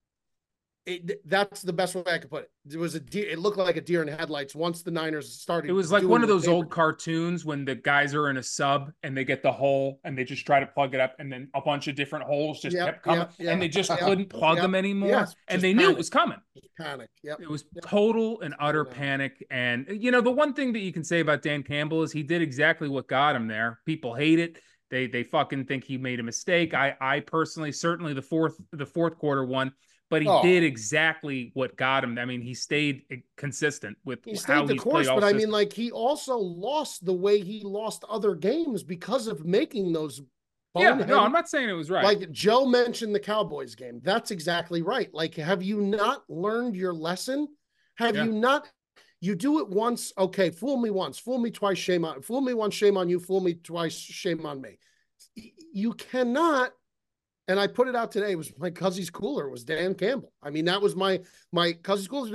Speaker 3: it, that's the best way I could put it. It was a deer, it looked like a deer in headlights once the Niners started.
Speaker 2: It was like
Speaker 3: doing
Speaker 2: one of
Speaker 3: what
Speaker 2: those
Speaker 3: they were
Speaker 2: old cartoons when the guys are in a sub and they get the hole and they just try to plug it up and then a bunch of different holes just
Speaker 3: Yep,
Speaker 2: kept coming
Speaker 3: yep, yep,
Speaker 2: and they just
Speaker 3: yep,
Speaker 2: couldn't plug
Speaker 3: yep.
Speaker 2: them anymore.
Speaker 3: Yes,
Speaker 2: and
Speaker 3: just
Speaker 2: they knew it
Speaker 3: panic.
Speaker 2: was coming.
Speaker 3: panic. Yep.
Speaker 2: It was
Speaker 3: Yep.
Speaker 2: total and utter
Speaker 3: Yeah.
Speaker 2: panic. And, you know, the one thing that you can say about Dan Campbell is he did exactly what got him there. People hate it. They they fucking think he made a mistake. I I personally, certainly the fourth the fourth quarter one, but he
Speaker 4: Oh.
Speaker 2: did exactly what got him. I mean, he stayed consistent with
Speaker 3: He
Speaker 2: how
Speaker 3: stayed the
Speaker 2: he's
Speaker 3: course,
Speaker 2: played all
Speaker 3: but I mean,
Speaker 2: systems.
Speaker 3: like he also lost the way he lost other games because of making those.
Speaker 2: Yeah,
Speaker 3: boneheaded-
Speaker 2: no, I'm not saying it was right.
Speaker 3: Like Joe mentioned the Cowboys game. That's exactly right. Like, have you not learned your lesson? Have
Speaker 2: Yeah.
Speaker 3: you not? You do it once, okay. Fool me once, fool me twice. Shame on. Fool me once, shame on you. Fool me twice, shame on me. Y- You cannot. And I put it out today. It was my cousin's cooler. It was Dan Campbell. I mean, that was my my cousin's cooler.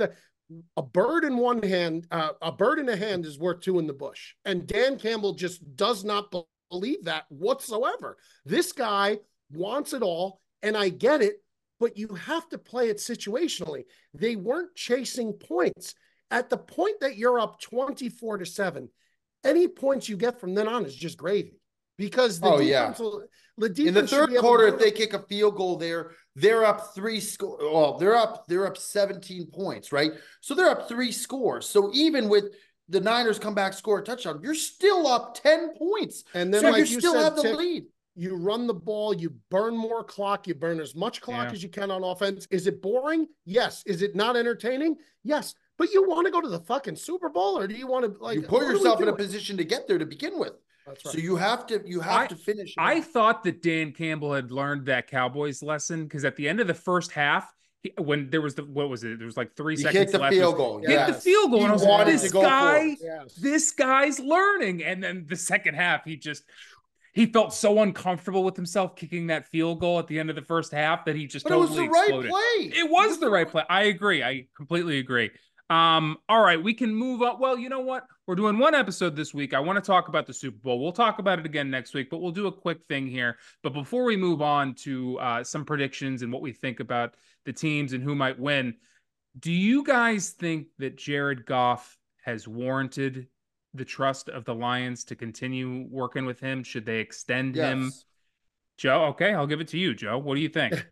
Speaker 3: a bird in one hand, uh, a bird in a hand is worth two in the bush. And Dan Campbell just does not be- believe that whatsoever. This guy wants it all, and I get it, but you have to play it situationally. They weren't chasing points. At the point that you're up twenty-four to seven, any points you get from then on is just gravy. Because the
Speaker 4: Oh,
Speaker 3: defense
Speaker 4: yeah.
Speaker 3: will, the defense
Speaker 4: In the
Speaker 3: should
Speaker 4: third
Speaker 3: be able
Speaker 4: quarter,
Speaker 3: to
Speaker 4: if they kick a field goal there, they're up three score. Well, they're up, they're up seventeen points, right? So they're up three scores. So even with the Niners come back, score a touchdown, you're still up ten points.
Speaker 3: And then,
Speaker 4: so
Speaker 3: like
Speaker 4: you
Speaker 3: you
Speaker 4: still
Speaker 3: said,
Speaker 4: have the
Speaker 3: Tick,
Speaker 4: lead.
Speaker 3: you run the ball, you burn more clock, you burn as much clock
Speaker 2: Yeah.
Speaker 3: as you can on offense. Is it boring? Yes. Is it not entertaining? Yes. But you want to go to the fucking Super Bowl, or do you want to like
Speaker 4: You put
Speaker 3: what are we
Speaker 4: yourself in a
Speaker 3: doing?
Speaker 4: position to get there to begin with.
Speaker 3: That's
Speaker 4: So
Speaker 3: right.
Speaker 4: you have to, you have
Speaker 2: I-
Speaker 4: to finish. it
Speaker 2: I
Speaker 4: off.
Speaker 2: thought that Dan Campbell had learned that Cowboys lesson because at the end of the first half, he, when there was the what was it? There was like three
Speaker 4: He
Speaker 2: seconds
Speaker 4: kicked the
Speaker 2: left.
Speaker 4: field goal.
Speaker 2: Kicked
Speaker 3: Yeah.
Speaker 2: the
Speaker 3: Yes.
Speaker 2: field goal,
Speaker 4: He
Speaker 2: and I was
Speaker 4: wanted
Speaker 2: like,
Speaker 4: to
Speaker 2: "This
Speaker 4: go for
Speaker 2: guy,
Speaker 4: it.
Speaker 3: Yes.
Speaker 2: this guy's learning." And then the second half, he just he felt so uncomfortable with himself kicking that field goal at the end of the first half that he just
Speaker 4: But it was
Speaker 2: totally
Speaker 4: the right
Speaker 2: exploded.
Speaker 4: play.
Speaker 2: It was the right play. I agree. I completely agree. Um, all right, we can move on. Well, you know what? We're doing one episode this week. I want to talk about the Super Bowl. We'll talk about it again next week, but we'll do a quick thing here. But before we move on to uh, some predictions and what we think about the teams and who might win, do you guys think that Jared Goff has warranted the trust of the Lions to continue working with him? Should they extend him?
Speaker 4: Yes.
Speaker 2: Joe, okay, I'll give it to you, Joe. What do you think?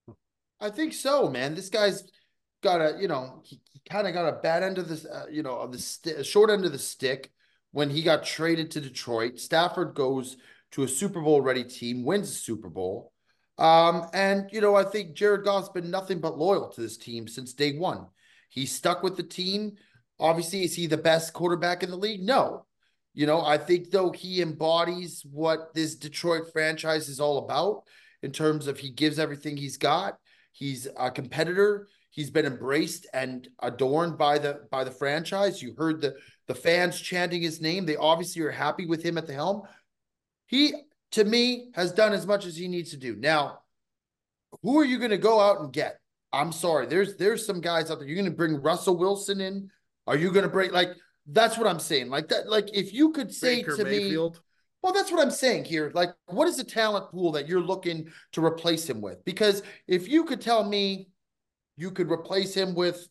Speaker 4: I think so, man. This guy's got a, you know, he, he kind of got a bad end of this, uh, you know, of the st- short end of the stick when he got traded to Detroit. Stafford goes to a Super Bowl ready team, wins the Super Bowl. Um, and, you know, I think Jared Goff's been nothing but loyal to this team since day one. He stuck with the team. Obviously, is he the best quarterback in the league? No. You know, I think, though, he embodies what this Detroit franchise is all about in terms of he gives everything he's got. He's a competitor. He's been embraced and adorned by the by the franchise. You heard the, the fans chanting his name. They obviously are happy with him at the helm. He, to me, has done as much as he needs to do. Now, who are you going to go out and get? I'm sorry. There's there's some guys out there. You're going to bring Russell Wilson in? Are you going to bring, like, that's what I'm saying. Like that, like if you could say
Speaker 3: Baker
Speaker 4: to me,
Speaker 3: Mayfield.
Speaker 4: well, that's what I'm saying here. Like, what is the talent pool that you're looking to replace him with? Because if you could tell me you could replace him with,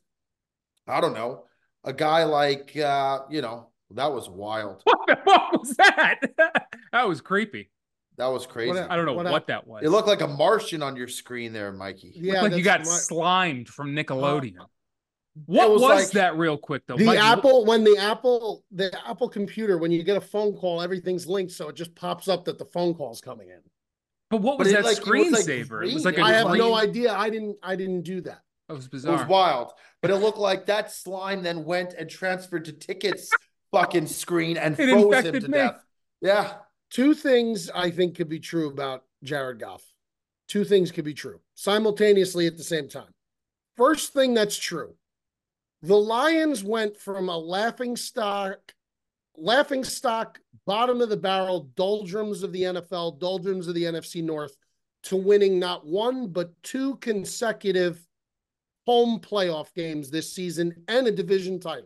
Speaker 4: I don't know, a guy like, uh, you know, that was wild.
Speaker 2: What the fuck was that? That was creepy.
Speaker 4: That was crazy.
Speaker 3: What
Speaker 2: I don't know
Speaker 3: What
Speaker 2: what,
Speaker 3: hap-
Speaker 2: that was.
Speaker 4: It looked like a Martian on your screen there, Mikey.
Speaker 3: Yeah,
Speaker 2: Looked like you got
Speaker 3: that's my-
Speaker 2: slimed from Nickelodeon. What
Speaker 4: was
Speaker 2: was,
Speaker 4: like-
Speaker 2: that real quick though?
Speaker 3: the
Speaker 2: Mike,
Speaker 3: Apple when the Apple the Apple computer, when you get a phone call, everything's linked, so it just pops up that the phone call's coming in.
Speaker 2: But what
Speaker 4: But
Speaker 2: was
Speaker 4: it,
Speaker 2: that
Speaker 4: like, it was, like,
Speaker 2: screensaver? It was
Speaker 4: green.
Speaker 2: like a
Speaker 3: I have
Speaker 2: green-
Speaker 3: no idea. I didn't I didn't do that.
Speaker 2: That was
Speaker 4: It
Speaker 2: bizarre.
Speaker 4: was wild. But it looked like that slime then went and transferred to Ticket's fucking screen and
Speaker 2: It
Speaker 4: froze him
Speaker 2: infected
Speaker 4: to
Speaker 2: me.
Speaker 4: death. Yeah.
Speaker 3: Two things I think could be true about Jared Goff. Two things could be true simultaneously at the same time. First thing that's true. The Lions went from a laughing stock, laughing stock, bottom of the barrel, doldrums of the N F L, doldrums of the N F C North, to winning not one, but two consecutive home playoff games this season and a division title.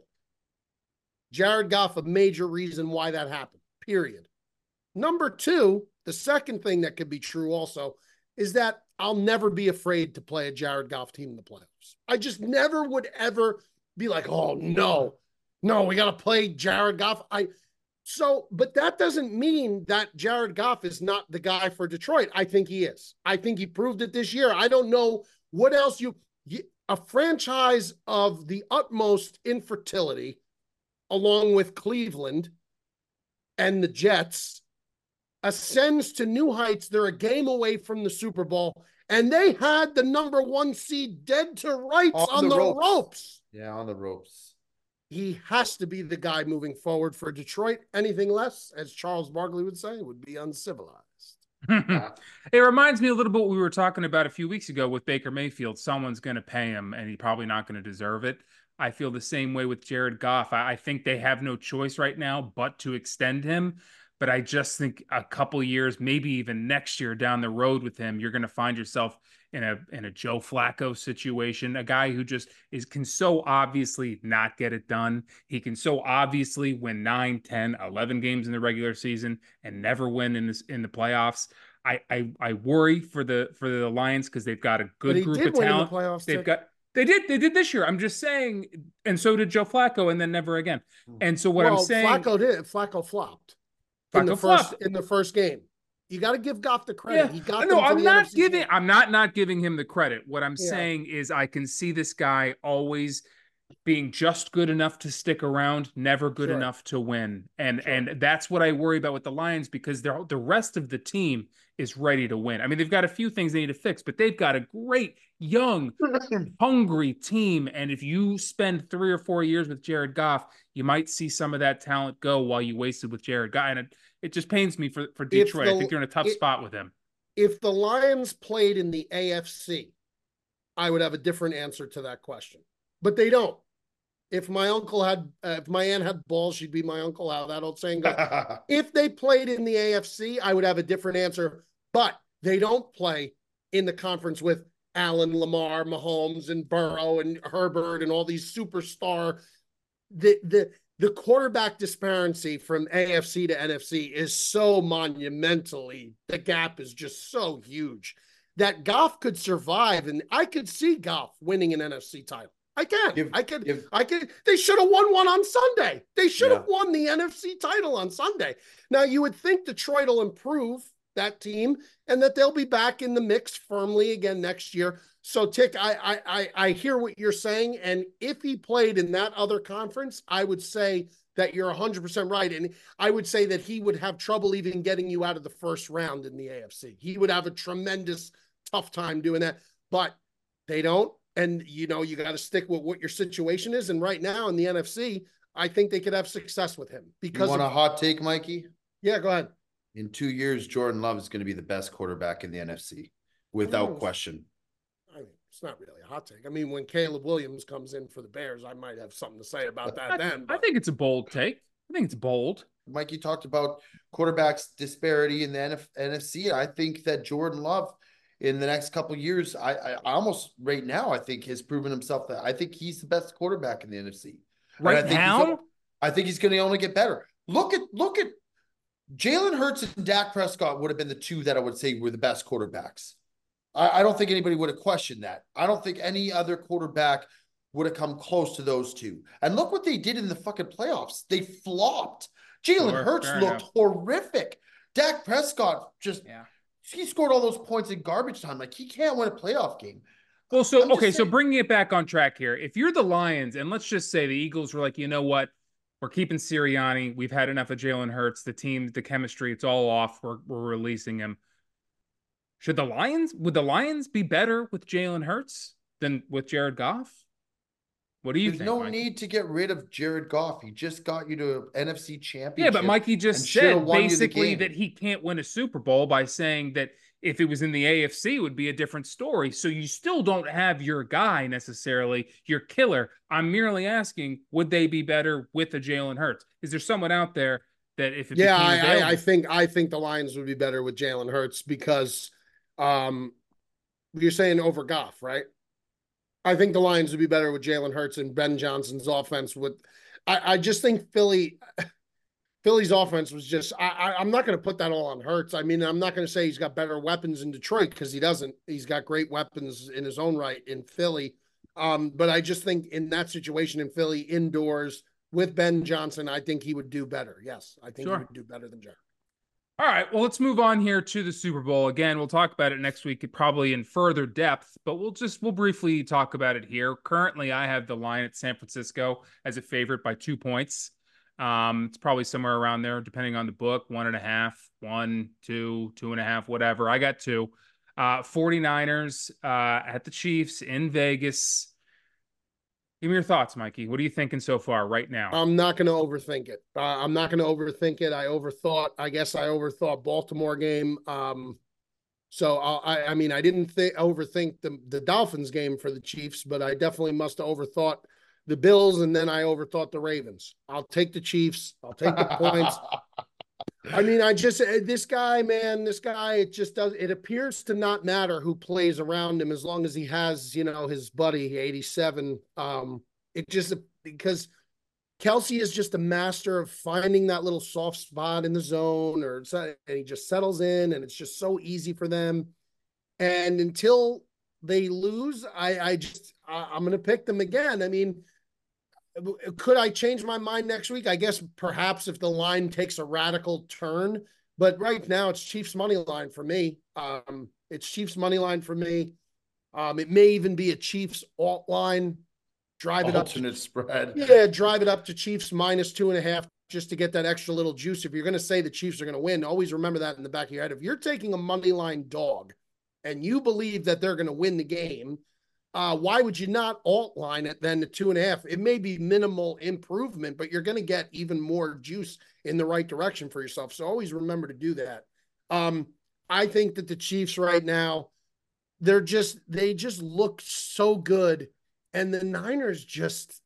Speaker 3: Jared Goff, a major reason why that happened, period. Number two, the second thing that could be true also is that I'll never be afraid to play a Jared Goff team in the playoffs. I just never would ever be like, oh no, no, we got to play Jared Goff. I so, but that doesn't mean that Jared Goff is not the guy for Detroit. I think he is. I think he proved it this year. I don't know what else you, you a franchise of the utmost infertility, along with Cleveland and the Jets, ascends to new heights. They're a game away from the Super Bowl, and they had the number one seed dead to rights on,
Speaker 4: On
Speaker 3: the,
Speaker 4: the
Speaker 3: ropes.
Speaker 4: ropes. Yeah, on the ropes.
Speaker 3: He has to be the guy moving forward for Detroit. Anything less, as Charles Barkley would say, would be uncivilized.
Speaker 2: It reminds me a little bit what we were talking about a few weeks ago with Baker Mayfield. Someone's going to pay him, and he's probably not going to deserve it. I feel the same way with Jared Goff. I, I think they have no choice right now but to extend him. but I just think a couple years, maybe even next year down the road with him, you're going to find yourself in a in a Joe Flacco situation, a guy who just is can so obviously not get it done. He can so obviously win nine, ten, eleven games in the regular season and never win in this in the playoffs. I I, I worry for the for the Lions because they've got a
Speaker 3: But
Speaker 2: good
Speaker 3: he
Speaker 2: group
Speaker 3: did
Speaker 2: of
Speaker 3: win in the
Speaker 2: talent.
Speaker 3: playoffs.
Speaker 2: They've
Speaker 3: Tick.
Speaker 2: got they did they did this year. I'm just saying, and so did Joe Flacco, and then never again. And so what I'm
Speaker 3: Well,
Speaker 2: saying,
Speaker 3: Flacco did. Flacco flopped in the
Speaker 2: Flacco
Speaker 3: first
Speaker 2: flopped.
Speaker 3: in the first game. You got to give Goff the credit.
Speaker 2: Yeah,
Speaker 3: He got
Speaker 2: no,
Speaker 3: them to
Speaker 2: I'm
Speaker 3: the
Speaker 2: not
Speaker 3: N F C
Speaker 2: giving.
Speaker 3: champ.
Speaker 2: I'm not not giving him the credit. What I'm
Speaker 3: Yeah.
Speaker 2: saying is, I can see this guy always being just good enough to stick around, never good
Speaker 3: Sure.
Speaker 2: enough to win, and
Speaker 3: Sure.
Speaker 2: and that's what I worry about with the Lions because they're the rest of the team is ready to win. I mean, they've got a few things they need to fix, but they've got a great young, hungry team. And if you spend three or four years with Jared Goff, you might see some of that talent go while you wasted with Jared Goff. And it, it just pains me for, for Detroit.
Speaker 3: the-
Speaker 2: I think they're in a tough
Speaker 3: it-
Speaker 2: spot with him.
Speaker 3: If the Lions played in the A F C, I would have a different answer to that question. But they don't. If my uncle had, uh, if my aunt had balls, she'd be my uncle. How that old saying goes. If they played in the A F C, I would have a different answer. But they don't play in the conference with Allen, Lamar, Mahomes, and Burrow, and Herbert, and all these superstar. The the the quarterback disparity from A F C to N F C is so monumentally. The gap is just so huge that Goff could survive, and I could see Goff winning an N F C title. I can.
Speaker 4: Give-
Speaker 3: I could.
Speaker 4: give-
Speaker 3: I could. They should have won one on Sunday. They should have
Speaker 4: Yeah.
Speaker 3: won the N F C title on Sunday. Now you would think Detroit will improve that team and that they'll be back in the mix firmly again next year. So Tick, I I I, I hear what you're saying, and if he played in that other conference, I would say that you're one hundred percent right, and I would say that he would have trouble even getting you out of the first round in the A F C. He would have a tremendous tough time doing that, but they don't. And, you know, you got to stick with what your situation is. And right now in the N F C, I think they could have success with him
Speaker 4: You
Speaker 3: because
Speaker 4: want
Speaker 3: of,
Speaker 4: a hot take, Mikey?
Speaker 3: yeah, go ahead.
Speaker 4: In two years, Jordan Love is going to be the best quarterback in the N F C, without
Speaker 3: Oh.
Speaker 4: question.
Speaker 3: I mean, it's not really a hot take. I mean, when Caleb Williams comes in for the Bears, I might have something to say about that then.
Speaker 2: I
Speaker 3: But
Speaker 2: think it's a bold take. I think it's bold.
Speaker 4: Mikey talked about quarterbacks disparity in the N F C. I think that Jordan Love in the next couple of years, I, I I almost right now, I think has proven himself that I think he's the best quarterback in the N F C. And I
Speaker 2: Right
Speaker 4: think he's
Speaker 2: now,
Speaker 4: o- I think he's going to only get better. Look at look at Jalen Hurts and Dak Prescott would have been the two that I would say were the best quarterbacks. I, I don't think anybody would have questioned that. I don't think any other quarterback would have come close to those two. And look what they did in the fucking playoffs. They flopped. Jalen
Speaker 2: Sure,
Speaker 4: Hurts
Speaker 2: fair
Speaker 4: looked
Speaker 2: enough.
Speaker 4: horrific. Dak Prescott just
Speaker 2: yeah.
Speaker 4: he scored all those points in garbage time. Like he can't win a playoff game.
Speaker 2: Well, so
Speaker 4: I'm just
Speaker 2: okay, so
Speaker 4: saying-
Speaker 2: bringing it back on track here. If you're the Lions, and let's just say the Eagles were like, you know what, we're keeping Sirianni. We've had enough of Jalen Hurts. The team, the chemistry, it's all off. We're we're releasing him. Should the Lions would the Lions be better with Jalen Hurts than with Jared Goff? What do you
Speaker 4: There's
Speaker 2: think?
Speaker 4: no
Speaker 2: Mike?
Speaker 4: need to get rid of Jared Goff. He just got you to N F C championship.
Speaker 2: Yeah, but Mikey just
Speaker 4: and shoulda
Speaker 2: said
Speaker 4: won you the
Speaker 2: basically
Speaker 4: game.
Speaker 2: that he can't win a Super Bowl by saying that if it was in the A F C, it would be a different story. So you still don't have your guy necessarily, your killer. I'm merely asking, would they be better with a Jalen Hurts? Is there someone out there that if it
Speaker 3: yeah,
Speaker 2: became
Speaker 3: I, I,
Speaker 2: available,
Speaker 3: I think I think the Lions would be better with Jalen Hurts because um, you're saying over Goff, right? I think the Lions would be better with Jalen Hurts and Ben Johnson's offense. With, I, I just think Philly, Philly's offense was just. I, I I'm not going to put that all on Hurts. I mean, I'm not going to say he's got better weapons in Detroit because he doesn't. He's got great weapons in his own right in Philly. Um, but I just think in that situation in Philly, indoors with Ben Johnson, I think he would do better. Yes, I think
Speaker 2: Sure.
Speaker 3: he would do better than Jared.
Speaker 2: all right, well, let's move on here to the Super Bowl. Again, we'll talk about it next week, probably in further depth, but we'll just, we'll briefly talk about it here. Currently, I have the line at San Francisco as a favorite by two points. Um, it's probably somewhere around there, depending on the book, one and a half, one, two, two and a half, whatever. I got two. Uh, 49ers uh, at the Chiefs in Vegas. Give me your thoughts, Mikey. What are you thinking so far right now?
Speaker 3: I'm not going to overthink it. Uh, I'm not going to overthink it. I overthought. I guess I overthought Baltimore game. Um, so I'll, I, I mean, I didn't think overthink the the Dolphins game for the Chiefs, but I definitely must have overthought the Bills, and then I overthought the Ravens. I'll take the Chiefs. I'll take the points. I mean, I just uh, this guy, man, this guy, it just does. It appears to not matter who plays around him as long as he has, you know, his buddy eighty-seven. Um, it just because Kelsey is just a master of finding that little soft spot in the zone, or and he just settles in, and it's just so easy for them. And until they lose, I, I just I, I'm going to pick them again. I mean, could I change my mind next week? I guess perhaps if the line takes a radical turn, but right now it's Chiefs money line for me. Um, it's Chiefs money line for me. Um, it may even be a Chiefs alt line. Drive it
Speaker 4: Alternate
Speaker 3: up to,
Speaker 4: spread.
Speaker 3: Yeah, drive it up to Chiefs minus two and a half just to get that extra little juice. If you're going to say the Chiefs are going to win, always remember that in the back of your head. If you're taking a money line dog and you believe that they're going to win the game, uh, why would you not alt line it then to two and a half? It may be minimal improvement, but you're going to get even more juice in the right direction for yourself. So always remember to do that. Um, I think that the Chiefs right now, they're just, they just look so good. And the Niners just,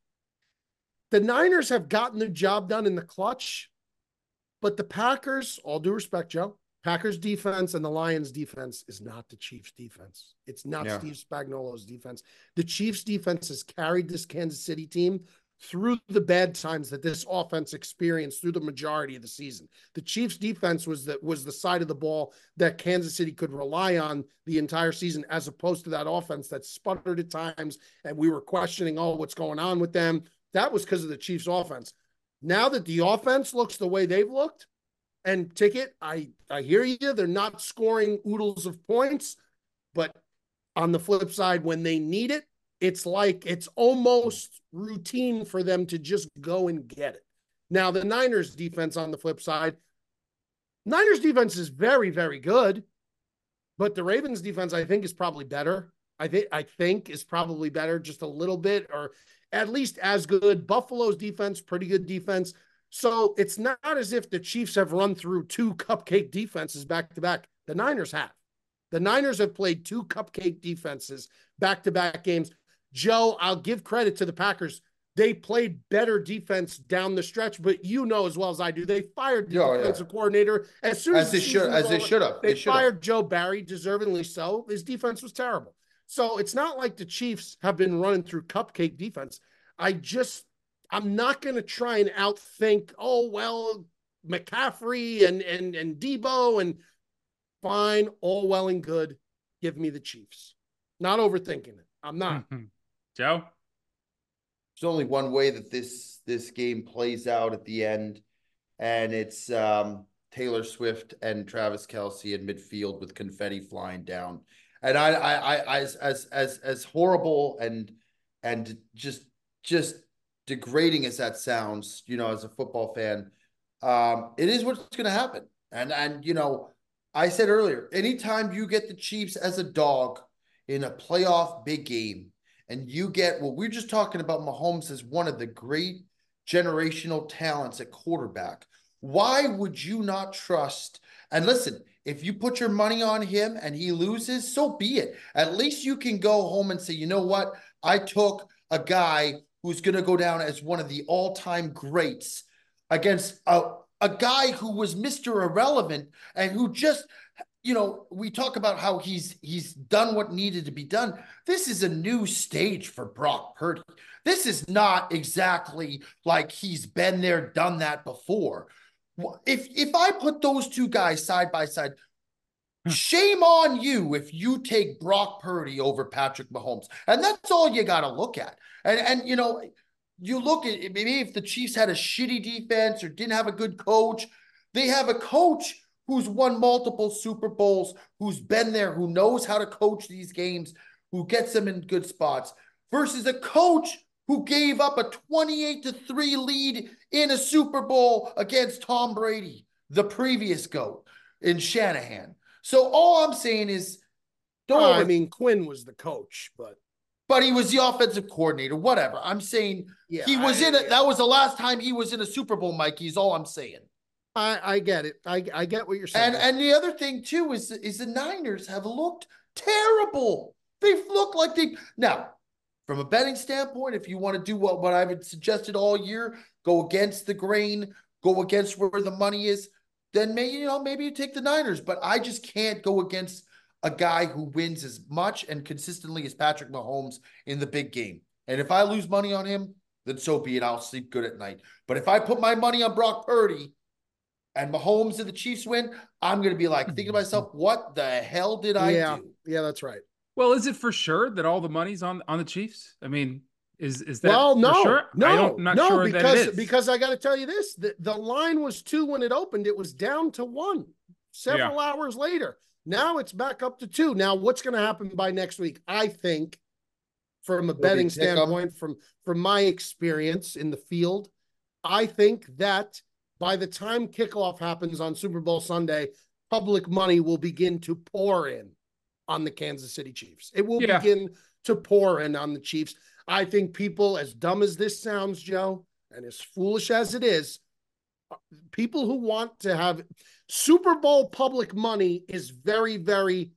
Speaker 3: the Niners have gotten the job done in the clutch, but the Packers, all due respect, Joe, Packers defense and the Lions defense is not the Chiefs defense. It's not yeah. Steve Spagnuolo's defense. The Chiefs defense has carried this Kansas City team through the bad times that this offense experienced through the majority of the season. The Chiefs defense was the, was the side of the ball that Kansas City could rely on the entire season, as opposed to that offense that sputtered at times. And we were questioning, oh, what's going on with them? That was because of the Chiefs offense. Now that the offense looks the way they've looked, and Ticket, I, I hear you, they're not scoring oodles of points, but on the flip side, when they need it, it's like it's almost routine for them to just go and get it. Now, the Niners defense on the flip side, Niners defense is very, very good, but the Ravens defense, I think, is probably better. I think, I think is probably better just a little bit, or at least as good. Buffalo's defense, pretty good defense. So it's not as if the Chiefs have run through two cupcake defenses back to back. The Niners have. The Niners have played two cupcake defenses back to back games. Joe, I'll give credit to the Packers. They played better defense down the stretch, but you know as well as I do, they fired the oh, defensive yeah. coordinator as soon as,
Speaker 4: as they should as they should have.
Speaker 3: They,
Speaker 4: they
Speaker 3: fired Joe Barry, deservingly so. His defense was terrible. So it's not like the Chiefs have been running through cupcake defense. I just I'm not going to try and outthink, oh, well, McCaffrey and, and, and Debo and fine, all well and good. Give me the Chiefs. Not overthinking it. I'm not.
Speaker 2: Joe?
Speaker 4: There's only one way that this, this game plays out at the end, and it's um, Taylor Swift and Travis Kelce in midfield with confetti flying down. And I, I, I, as, as, as, as horrible and, and just, just, degrading as that sounds, you know, as a football fan, um, it is what's going to happen. And, and, you know, I said earlier, anytime you get the Chiefs as a dog in a playoff big game, and you get, well, we're just talking about Mahomes as one of the great generational talents at quarterback. Why would you not trust? And listen, if you put your money on him and he loses, so be it. At least you can go home and say, you know what? I took a guy who's going to go down as one of the all-time greats against a, a guy who was Mister Irrelevant and who just, you know, we talk about how he's he's done what needed to be done. This is a new stage for Brock Purdy. This is not exactly like he's been there, done that before. If, if I put those two guys side by side, shame on you if you take Brock Purdy over Patrick Mahomes. And that's all you got to look at. And, and, you know, you look at maybe if the Chiefs had a shitty defense or didn't have a good coach, they have a coach who's won multiple Super Bowls, who's been there, who knows how to coach these games, who gets them in good spots, versus a coach who gave up a twenty-eight to three lead in a Super Bowl against Tom Brady, the previous GOAT, in Shanahan. So all I'm saying is, don't.
Speaker 3: Oh, I mean, Quinn was the coach, but
Speaker 4: but he was the offensive coordinator. Whatever. I'm saying yeah, he was I, in it. That was the last time he was in a Super Bowl, Mikey. Is all I'm saying.
Speaker 3: I, I get it. I, I get what you're saying.
Speaker 4: And and the other thing too is is the Niners have looked terrible. They've looked like they now. From a betting standpoint, if you want to do what, what I've suggested all year, go against the grain, go against where the money is. then maybe, you know, maybe you take the Niners. But I just can't go against a guy who wins as much and consistently as Patrick Mahomes in the big game. And if I lose money on him, then so be it. I'll sleep good at night. But if I put my money on Brock Purdy and Mahomes and the Chiefs win, I'm going to be like thinking to myself, what the hell did I
Speaker 3: yeah,
Speaker 4: do?
Speaker 3: yeah, that's right.
Speaker 2: Well, is it for sure that all the money's on on the Chiefs? I mean, is is that
Speaker 3: Well, no,
Speaker 2: for sure?
Speaker 3: no,
Speaker 2: I don't, not
Speaker 3: no,
Speaker 2: sure
Speaker 3: because
Speaker 2: that it is.
Speaker 3: because I got to tell you this: the, the line was two when it opened. It was down to one several
Speaker 2: Yeah.
Speaker 3: hours later. Now it's back up to two. Now, what's going to happen by next week? I think, from a
Speaker 4: Will
Speaker 3: betting
Speaker 4: they pick 'em?
Speaker 3: standpoint, from from my experience in the field, I think that by the time kickoff happens on Super Bowl Sunday, public money will begin to pour in on the Kansas City Chiefs. It will
Speaker 2: Yeah.
Speaker 3: begin to pour in on the Chiefs. I think people, as dumb as this sounds, Joe, and as foolish as it is, people who want to have Super Bowl public money is very, very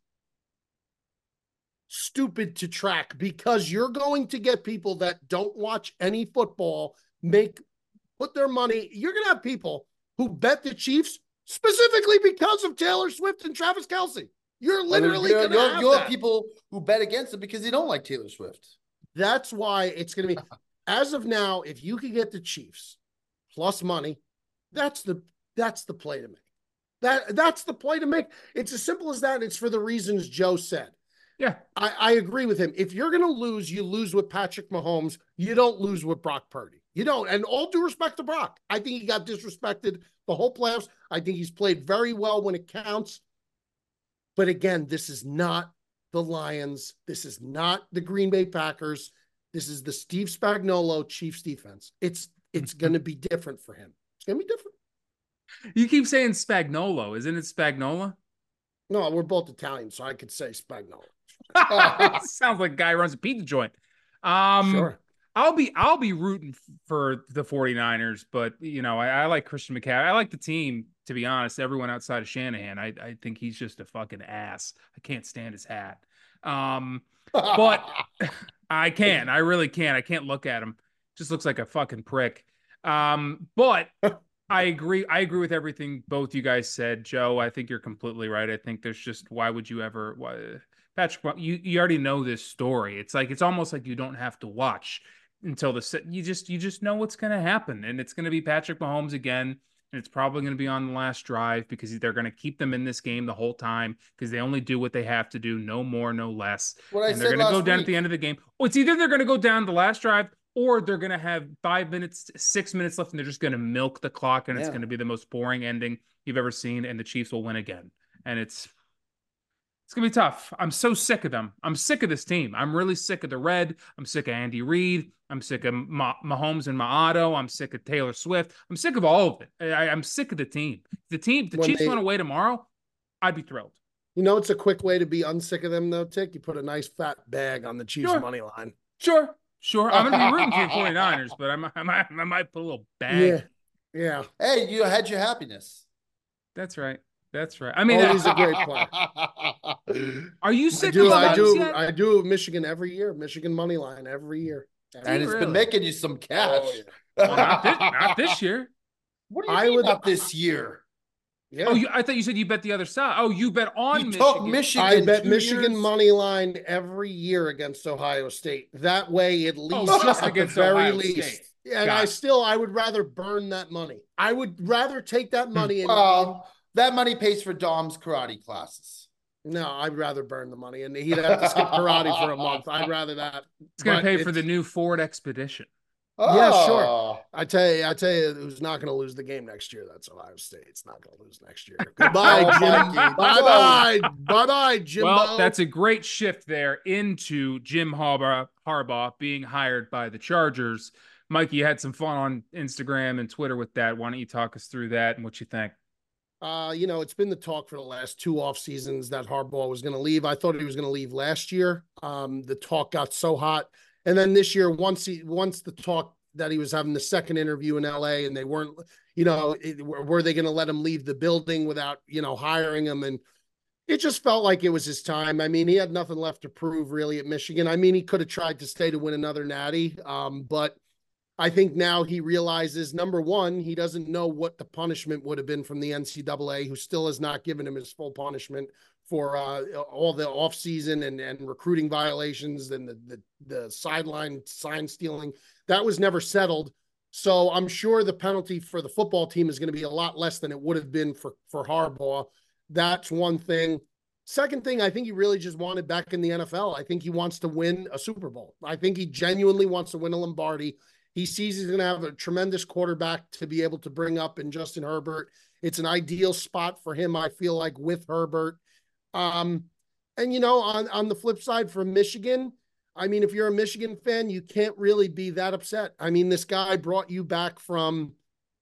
Speaker 3: stupid to track, because you're going to get people that don't watch any football make put their money. You're going to have people who bet the Chiefs specifically because of Taylor Swift and Travis Kelce. You're literally
Speaker 4: you'll,
Speaker 3: going to
Speaker 4: you'll,
Speaker 3: have
Speaker 4: you'll
Speaker 3: that.
Speaker 4: have people who bet against them because they don't like Taylor Swift.
Speaker 3: That's why it's going to be, as of now, if you could get the Chiefs plus money, that's the that's the play to make. That that's the play to make. It's as simple as that. It's for the reasons Joe said.
Speaker 2: Yeah.
Speaker 3: I, I agree with him. If you're going to lose, you lose with Patrick Mahomes. You don't lose with Brock Purdy. You don't. And all due respect to Brock, I think he got disrespected the whole playoffs. I think he's played very well when it counts. But again, this is not the Lions. This is not the Green Bay Packers. This is the Steve Spagnuolo Chiefs defense. It's it's going to be different for him. It's going to be different.
Speaker 2: You keep saying Spagnolo. Isn't it Spagnola?
Speaker 3: No, we're both Italian, so I could say Spagnuolo.
Speaker 2: Sounds like a guy who runs a pizza joint. Um,
Speaker 3: Sure.
Speaker 2: I'll be I'll be rooting for the 49ers, but you know, I, I like Christian McCaffrey. I like the team, to be honest. Everyone outside of Shanahan, I, I think he's just a fucking ass. I can't stand his hat. Um, but I can't. I really can't. I can't look at him. Just looks like a fucking prick. Um, but I agree. I agree with everything both you guys said, Joe. I think you're completely right. I think there's just, why would you ever, why, Patrick, you, you already know this story. It's like, it's almost like you don't have to watch until the, you just, you just know what's going to happen. And it's going to be Patrick Mahomes again. And it's probably going to be on the last drive, because they're going to keep them in this game the whole time, because they only do what they have to do, no more, no less.
Speaker 4: What I
Speaker 2: and they're
Speaker 4: said
Speaker 2: going to go
Speaker 4: last
Speaker 2: down
Speaker 4: week.
Speaker 2: at the end of the game. Oh, it's either they're going to go down the last drive, or they're going to have five minutes, six minutes left, and they're just going to milk the clock, and it's
Speaker 4: Yeah.
Speaker 2: going to be the most boring ending you've ever seen, and the Chiefs will win again. And it's it's going to be tough. I'm so sick of them. I'm sick of this team. I'm really sick of the red. I'm sick of Andy Reid. I'm sick of Ma- Mahomes and Maato. I'm sick of Taylor Swift. I'm sick of all of it. I, I'm sick of the team. The team, the
Speaker 3: When
Speaker 2: Chiefs
Speaker 3: they-
Speaker 2: went away tomorrow, I'd be thrilled.
Speaker 3: You know, it's a quick way to be unsick of them, though, Tick. You put a nice fat bag on the Chiefs
Speaker 2: Sure.
Speaker 3: money line.
Speaker 2: Sure. Sure. I'm going to be rooting for the 49ers, but I might, I might, I might put a little bag.
Speaker 3: Yeah. Yeah.
Speaker 4: Hey, you had your happiness.
Speaker 2: That's right. That's right. I mean,
Speaker 3: Always
Speaker 2: uh,
Speaker 3: a great player.
Speaker 2: are you
Speaker 3: I
Speaker 2: sick
Speaker 3: do,
Speaker 2: of the
Speaker 3: I
Speaker 2: Bucks
Speaker 3: do,
Speaker 2: yet?
Speaker 3: I do Michigan every year. Michigan money line every year.
Speaker 4: And it's
Speaker 2: Really?
Speaker 4: been making you some cash.
Speaker 3: Oh, yeah.
Speaker 2: Well, not, this, not this year.
Speaker 4: What do you
Speaker 3: I
Speaker 4: mean
Speaker 3: would-
Speaker 4: not this year?
Speaker 3: Yeah.
Speaker 2: Oh, you, I thought you said you bet the other side. Oh, you bet on
Speaker 4: You
Speaker 2: Michigan.
Speaker 4: took Michigan.
Speaker 3: I bet
Speaker 4: two
Speaker 3: Michigan
Speaker 4: years?
Speaker 3: money line every year against Ohio State. That way, at least,
Speaker 2: Oh, just
Speaker 3: at
Speaker 2: against
Speaker 3: the very
Speaker 2: Ohio
Speaker 3: least.
Speaker 2: State.
Speaker 3: Yeah, and
Speaker 2: Got
Speaker 3: I
Speaker 2: it.
Speaker 3: still, I would rather burn that money. I would rather take that
Speaker 2: Hmm.
Speaker 3: money and
Speaker 4: Well, that money pays for Dom's karate classes.
Speaker 3: no, I'd rather burn the money, and he'd have to skip karate for a month. I'd rather that.
Speaker 2: It's going to
Speaker 3: But
Speaker 2: pay for
Speaker 3: it's-
Speaker 2: the new Ford Expedition.
Speaker 3: Yeah, sure.
Speaker 4: Oh.
Speaker 3: I tell you, I tell you, who's not going to lose the game next year? That's Ohio State. It's not going to lose next year. Goodbye,
Speaker 4: Oh,
Speaker 3: Jim.
Speaker 4: Mikey.
Speaker 3: Bye bye. Bye bye, Jimbo.
Speaker 2: Well, that's a great shift there into Jim Harbaugh, Harbaugh being hired by the Chargers. Mikey, you had some fun on Instagram and Twitter with that. Why don't you talk us through that and what you think?
Speaker 3: Uh, you know, it's been the talk for the last two off seasons that Harbaugh was going to leave. I thought he was going to leave last year. Um, the talk got so hot, and then this year, once he, once the talk that he was having the second interview in L A, and they weren't, you know, it, were they going to let him leave the building without, you know, hiring him? And it just felt like it was his time. I mean, he had nothing left to prove really at Michigan. I mean, he could have tried to stay to win another natty, um, but I think now he realizes, number one, he doesn't know what the punishment would have been from the N C double A, who still has not given him his full punishment for uh, all the offseason and, and recruiting violations and the, the, the sideline sign stealing. That was never settled. So I'm sure the penalty for the football team is going to be a lot less than it would have been for, for Harbaugh. That's one thing. Second thing, I think he really just wanted back in the N F L. I think he wants to win a Super Bowl. I think he genuinely wants to win a Lombardi. He sees he's going to have a tremendous quarterback to be able to bring up in Justin Herbert. It's an ideal spot for him, I feel like, with Herbert. Um, and, you know, on, on the flip side for Michigan, I mean, if you're a Michigan fan, you can't really be that upset. I mean, this guy brought you back from,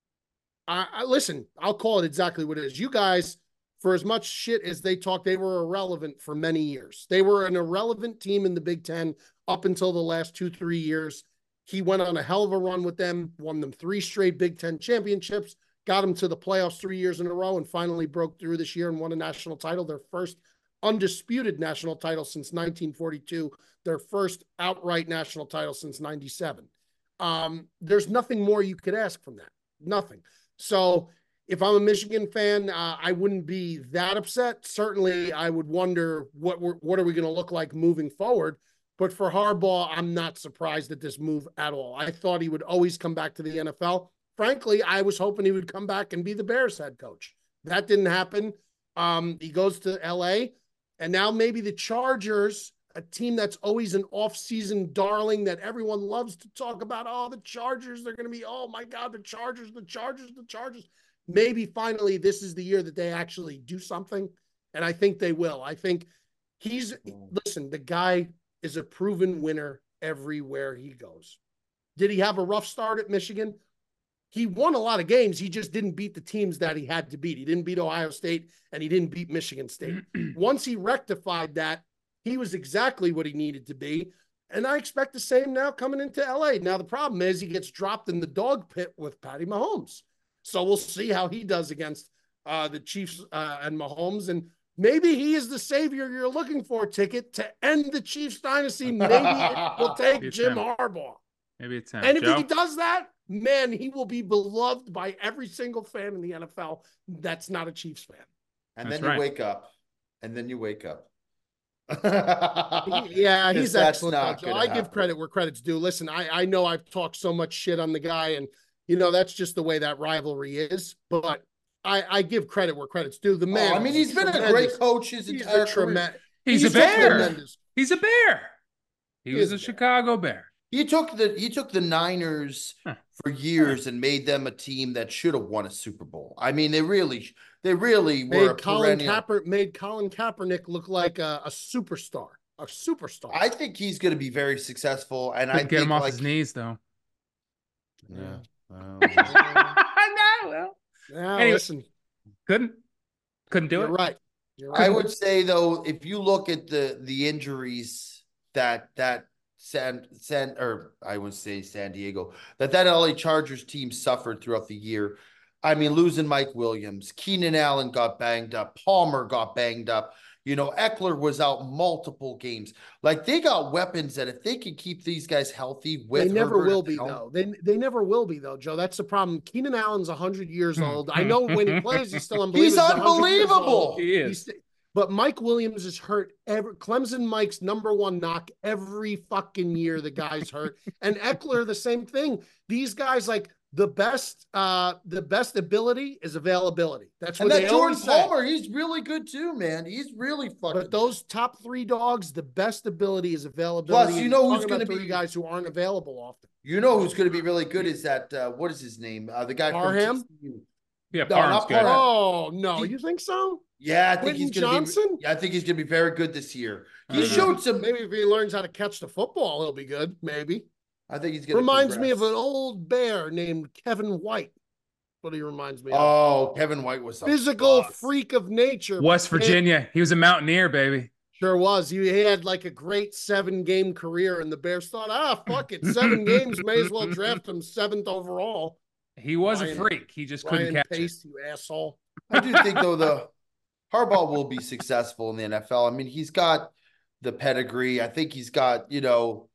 Speaker 3: I, I listen, I'll call it exactly what it is. You guys, for as much shit as they talk, they were irrelevant for many years. They were an irrelevant team in the Big Ten up until the last two, three years. He went on a hell of a run with them, won them three straight Big Ten championships, got them to the playoffs three years in a row, and finally broke through this year and won a national title, their first undisputed national title since nineteen forty-two, their first outright national title since ninety-seven. Um, there's nothing more you could ask from that. Nothing. So if I'm a Michigan fan, uh, I wouldn't be that upset. Certainly, I would wonder what we're, what are we going to look like moving forward. But for Harbaugh, I'm not surprised at this move at all. I thought he would always come back to the N F L. Frankly, I was hoping he would come back and be the Bears head coach. That didn't happen. Um, he goes to L A, and now maybe the Chargers, a team that's always an off-season darling that everyone loves to talk about. Oh, the Chargers, they're going to be, oh my God, the Chargers, the Chargers, the Chargers. Maybe finally this is the year that they actually do something, and I think they will. I think he's, listen, the guy is a proven winner everywhere he goes. Did he have a rough start at Michigan? He won a lot of games. He just didn't beat the teams that he had to beat. He didn't beat Ohio State, and he didn't beat Michigan State. Once he rectified that, he was exactly what he needed to be. And I expect the same now coming into L A. Now, the problem is he gets dropped in the dog pit with Patty Mahomes. So we'll see how he does against uh, the Chiefs uh, and Mahomes. And maybe he is the savior you're looking for, Ticket, to end the Chiefs dynasty. Maybe it will take
Speaker 2: It's
Speaker 3: Jim
Speaker 2: him.
Speaker 3: Harbaugh.
Speaker 2: Maybe it's him.
Speaker 3: And if
Speaker 2: Joe?
Speaker 3: he does that, man, he will be beloved by every single fan in the N F L that's not a Chiefs fan.
Speaker 4: And
Speaker 2: That's
Speaker 4: then you
Speaker 2: right.
Speaker 4: wake up. And then you wake up.
Speaker 3: Yeah, he's
Speaker 4: that's
Speaker 3: excellent.
Speaker 4: not
Speaker 3: Joe.
Speaker 4: gonna
Speaker 3: I give
Speaker 4: happen.
Speaker 3: credit where credit's due. Listen, I, I know I've talked so much shit on the guy, and, you know, that's just the way that rivalry is. But I, I give credit where credit's due. The man,
Speaker 4: Oh, I mean,
Speaker 3: is
Speaker 4: he's been a
Speaker 3: tremendous.
Speaker 4: great coach his
Speaker 3: He's
Speaker 4: entire
Speaker 3: a
Speaker 4: career.
Speaker 3: tremendous.
Speaker 2: He's, a
Speaker 3: a
Speaker 2: bear.
Speaker 3: tremendous.
Speaker 2: He's a bear. He,
Speaker 3: He
Speaker 2: was
Speaker 3: is
Speaker 2: a
Speaker 3: a bear.
Speaker 2: Chicago Bear.
Speaker 4: He took the he took the Niners
Speaker 2: Huh.
Speaker 4: for years and made them a team that should have won a Super Bowl. I mean, they really they really were a
Speaker 3: Made Colin
Speaker 4: perennial.
Speaker 3: Kaepernick made Colin Kaepernick look like a, a superstar. A superstar.
Speaker 4: I think he's going to be very successful, and I
Speaker 2: Couldn't get
Speaker 4: think
Speaker 2: him off
Speaker 4: like
Speaker 2: his knees, though.
Speaker 4: yeah. Well,
Speaker 2: no, well,
Speaker 3: Now,
Speaker 2: Anyway,
Speaker 3: listen,
Speaker 2: couldn't. Couldn't do
Speaker 3: you're
Speaker 2: it.
Speaker 3: right. You're
Speaker 4: I
Speaker 3: right.
Speaker 4: would say though, if you look at the the injuries that that San San or I would say San Diego that that L A Chargers team suffered throughout the year. I mean, losing Mike Williams, Keenan Allen got banged up, Palmer got banged up. You know, Eckler was out multiple games. Like they got weapons that if they can keep these guys healthy, with
Speaker 3: They never
Speaker 4: Herbert
Speaker 3: will
Speaker 4: at the
Speaker 3: be
Speaker 4: helm-
Speaker 3: though. They they never will be though, Joe. That's the problem. Keenan Allen's a hundred years
Speaker 2: Hmm.
Speaker 3: old. I know when he plays, he's still unbelievable.
Speaker 4: He's
Speaker 3: one hundred years
Speaker 4: unbelievable.
Speaker 3: old.
Speaker 2: He is.
Speaker 3: He's- but Mike Williams is hurt. Every, Clemson Mike's number one knock every fucking year. The guy's hurt, and Eckler the same thing. These guys like the best. Uh, the best ability is availability. That's
Speaker 4: And
Speaker 3: what
Speaker 4: that
Speaker 3: they
Speaker 4: Jordan
Speaker 3: always say.
Speaker 4: Palmer, he's really good too, man. He's really fucking.
Speaker 3: But those top three dogs, the best ability is availability.
Speaker 4: Plus, you
Speaker 3: And
Speaker 4: know
Speaker 3: you're
Speaker 4: who's
Speaker 3: talking about
Speaker 4: gonna
Speaker 3: three
Speaker 4: be-
Speaker 3: guys who aren't available often.
Speaker 4: You know who's going to be really good is that uh, what is his name? Uh, the guy
Speaker 3: Parham?
Speaker 4: from T C U.
Speaker 2: Yeah,
Speaker 4: No,
Speaker 2: Parham's
Speaker 4: not
Speaker 2: good.
Speaker 4: Parham.
Speaker 3: Oh no,
Speaker 4: He-
Speaker 3: you think so?
Speaker 4: Yeah, I think
Speaker 3: Quentin
Speaker 4: he's going to
Speaker 3: Johnson?
Speaker 4: be. Yeah, I think he's going to be very good this year. He
Speaker 2: Uh,
Speaker 4: showed some.
Speaker 3: Maybe if he learns how to catch the football, he'll be good. Maybe.
Speaker 4: I think he's going to
Speaker 3: Reminds me of an old bear named Kevin White. What he reminds me of.
Speaker 4: Oh, Kevin White was a
Speaker 3: Physical
Speaker 4: bust.
Speaker 3: freak of nature.
Speaker 2: West
Speaker 3: but man,
Speaker 2: Virginia. He was a Mountaineer, baby.
Speaker 3: Sure was. He had like a great seven game career, and the Bears thought, ah, fuck it. Seven games, may as well draft him seventh overall.
Speaker 2: He was
Speaker 3: Ryan-
Speaker 2: a freak. He just couldn't
Speaker 3: Ryan
Speaker 2: catch
Speaker 3: Pace, you asshole.
Speaker 4: I do think though the Harbaugh will be successful in the N F L. I mean, he's got the pedigree. I think he's got you know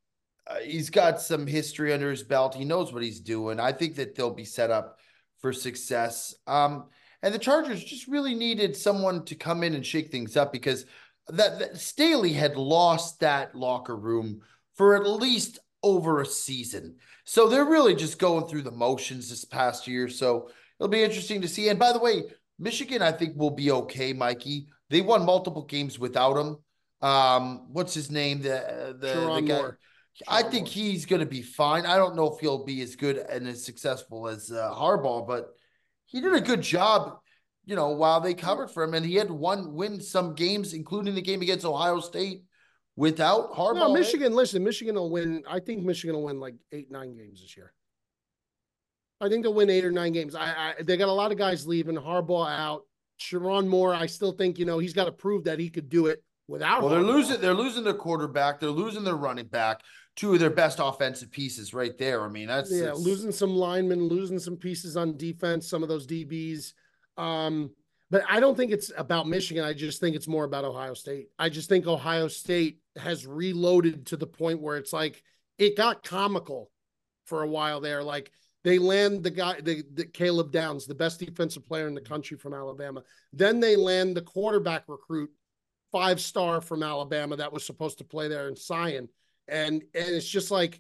Speaker 4: uh, he's got some history under his belt. He knows what he's doing. I think that they'll be set up for success. Um, and the Chargers just really needed someone to come in and shake things up because that, that Staley had lost that locker room for at least over a season. So they're really just going through the motions this past year. So it'll be interesting to see. And by the way, Michigan, I think, will be okay, Mikey. They won multiple games without him. Um, what's his name? The the, the guy.
Speaker 3: Moore.
Speaker 4: I
Speaker 3: Sharon
Speaker 4: think
Speaker 3: Moore.
Speaker 4: he's going to be fine. I don't know if he'll be as good and as successful as uh, Harbaugh, but he did a good job, you know, while they covered for him. And he had one win some games, including the game against Ohio State, without Harbaugh.
Speaker 3: No, Michigan, listen, Michigan will win. I think Michigan will win like eight, nine games this year. I think they'll win eight or nine games. I, I They got a lot of guys leaving, Harbaugh out. Sharon Moore, I still think, you know, he's got to prove that he could do it without
Speaker 4: Well, they're
Speaker 3: Harbaugh.
Speaker 4: losing. They're losing their quarterback. They're losing their running back. Two of their best offensive pieces right there. I mean, that's
Speaker 3: Yeah,
Speaker 4: that's-
Speaker 3: losing some linemen, losing some pieces on defense, some of those D Bs. Um, but I don't think it's about Michigan. I just think it's more about Ohio State. I just think Ohio State has reloaded to the point where it's like it got comical for a while there. Like they land the guy, the, the Caleb Downs, the best defensive player in the country from Alabama. Then they land the quarterback recruit, five star from Alabama that was supposed to play there in Sion. And, and it's just like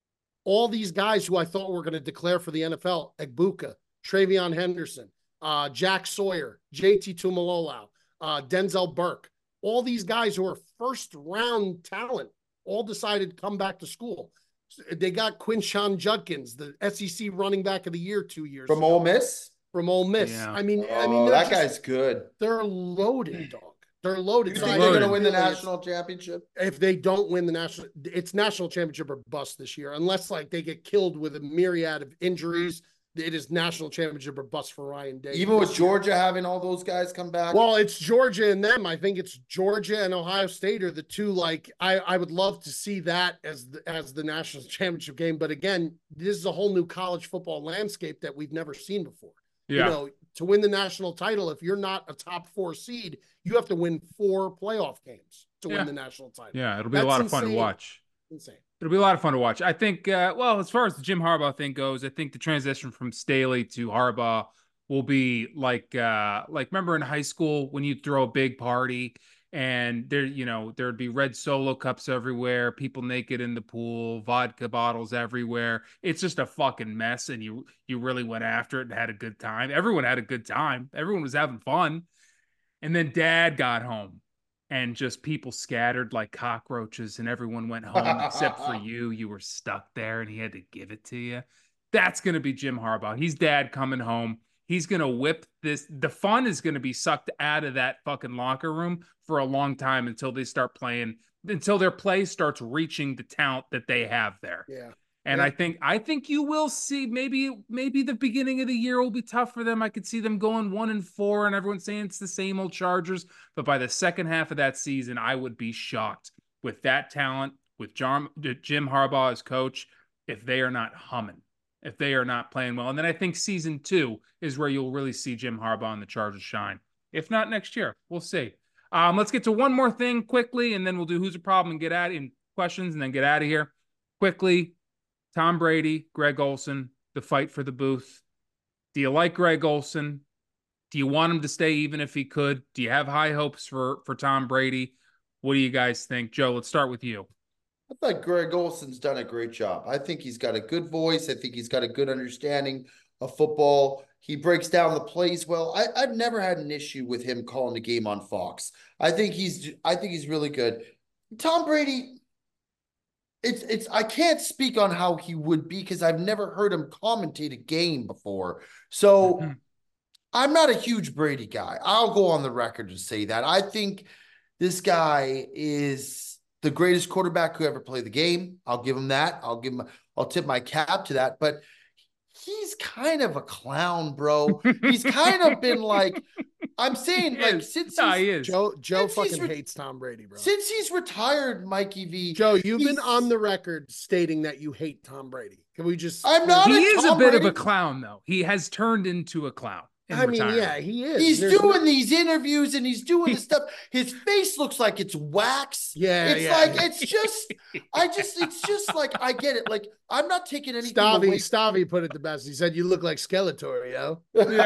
Speaker 3: all these guys who I thought were going to declare for the N F L, Egbuka, Travion Henderson, uh, Jack Sawyer, J T Tuimoloau, uh, Denzel Burke, all these guys who are first round talent, all decided to come back to school. They got Quinshon Judkins, the S E C running back of the year two years
Speaker 4: from
Speaker 3: ago,
Speaker 4: Ole Miss.
Speaker 3: From Ole Miss.
Speaker 2: Yeah.
Speaker 3: I mean,
Speaker 4: Oh,
Speaker 3: I mean,
Speaker 4: that
Speaker 3: just,
Speaker 4: guy's good.
Speaker 3: they're loaded, dog. They're loaded.
Speaker 4: You
Speaker 3: So
Speaker 4: think
Speaker 3: I
Speaker 4: they're going to
Speaker 3: really
Speaker 4: win the
Speaker 3: it's-
Speaker 4: national championship?
Speaker 3: If they don't win the national, it's national championship or bust this year, unless like they get killed with a myriad of injuries. It is national championship or bust for Ryan Day.
Speaker 4: Even with Georgia having all those guys come back.
Speaker 3: Well, it's Georgia and them. I think it's Georgia and Ohio State are the two. Like I, I would love to see that as the, as the national championship game. But again, this is a whole new college football landscape that we've never seen before.
Speaker 2: Yeah.
Speaker 3: You know, to win the national title, if you're not a top four seed, you have to win four playoff games to
Speaker 2: Yeah.
Speaker 3: win the national title.
Speaker 2: Yeah, it'll be a
Speaker 3: That's
Speaker 2: lot of fun to
Speaker 3: insane.
Speaker 2: watch.
Speaker 3: Insane.
Speaker 2: It'll be a lot of fun to watch. I think, uh, well, as far as the Jim Harbaugh thing goes, I think the transition from Staley to Harbaugh will be like, uh, like remember in high school when you throw a big party and there, you know, there'd be red Solo cups everywhere, people naked in the pool, vodka bottles everywhere. It's just a fucking mess, and you you really went after it and had a good time. Everyone had a good time. Everyone was having fun, and then Dad got home. And just people scattered like cockroaches, and everyone went home except for you. You were stuck there, and he had to give it to you. That's going to be Jim Harbaugh. He's Dad coming home. He's going to whip this. The fun is going to be sucked out of that fucking locker room for a long time until they start playing, until their play starts reaching the talent that they have there.
Speaker 3: Yeah.
Speaker 2: And
Speaker 3: Yeah.
Speaker 2: I think I think you will see maybe maybe the beginning of the year will be tough for them. I could see them going one and four, and everyone's saying it's the same old Chargers. But by the second half of that season, I would be shocked with that talent, with Jim, Jim Harbaugh as coach, if they are not humming, if they are not playing well. And then I think season two is where you'll really see Jim Harbaugh and the Chargers shine. If not next year, we'll see. Um, let's get to one more thing quickly, and then we'll do who's the problem and get out in questions, and then get out of here quickly. Tom Brady, Greg Olson, the fight for the booth. Do you like Greg Olson? Do you want him to stay even if he could? Do you have high hopes for, for Tom Brady? What do you guys think? Joe, let's start with you.
Speaker 4: I thought Greg Olson's done a great job. I think he's got a good voice. I think he's got a good understanding of football. He breaks down the plays well. I, I've never had an issue with him calling the game on Fox. I think he's I think he's really good. Tom Brady, it's it's I can't speak on how he would be because I've never heard him commentate a game before. So
Speaker 2: Mm-hmm.
Speaker 4: I'm not a huge Brady guy. I'll go on the record to say that. I think this guy is the greatest quarterback who ever played the game. I'll give him that. I'll give him, I'll tip my cap to that. But he's kind of a clown, bro. He's kind of been like, I'm saying,
Speaker 2: He
Speaker 4: like,
Speaker 2: is.
Speaker 4: since
Speaker 2: No,
Speaker 4: he's,
Speaker 2: he is.
Speaker 3: Joe Joe
Speaker 4: Since he's
Speaker 3: fucking
Speaker 4: re-
Speaker 3: hates Tom Brady, bro.
Speaker 4: since he's retired, Mikey V.
Speaker 3: Joe, you've been
Speaker 4: he's-
Speaker 3: on the record stating that you hate Tom Brady. Can we just
Speaker 4: I'm not
Speaker 2: He
Speaker 4: a
Speaker 2: is
Speaker 4: Tom
Speaker 2: a bit
Speaker 4: Brady.
Speaker 2: of a clown, though. He has turned into a clown. in
Speaker 3: I mean,
Speaker 2: retirement.
Speaker 3: yeah, he is.
Speaker 4: He's
Speaker 3: There's
Speaker 4: doing
Speaker 3: no-
Speaker 4: these interviews and he's doing this stuff. His face looks like it's wax.
Speaker 3: Yeah,
Speaker 4: It's
Speaker 3: yeah.
Speaker 4: like, it's just, I just, it's just like, I get it. Like, I'm not taking anything
Speaker 3: Stavi,
Speaker 4: away.
Speaker 3: Stavi put it the best. He said, "You look like Skeletor, yo."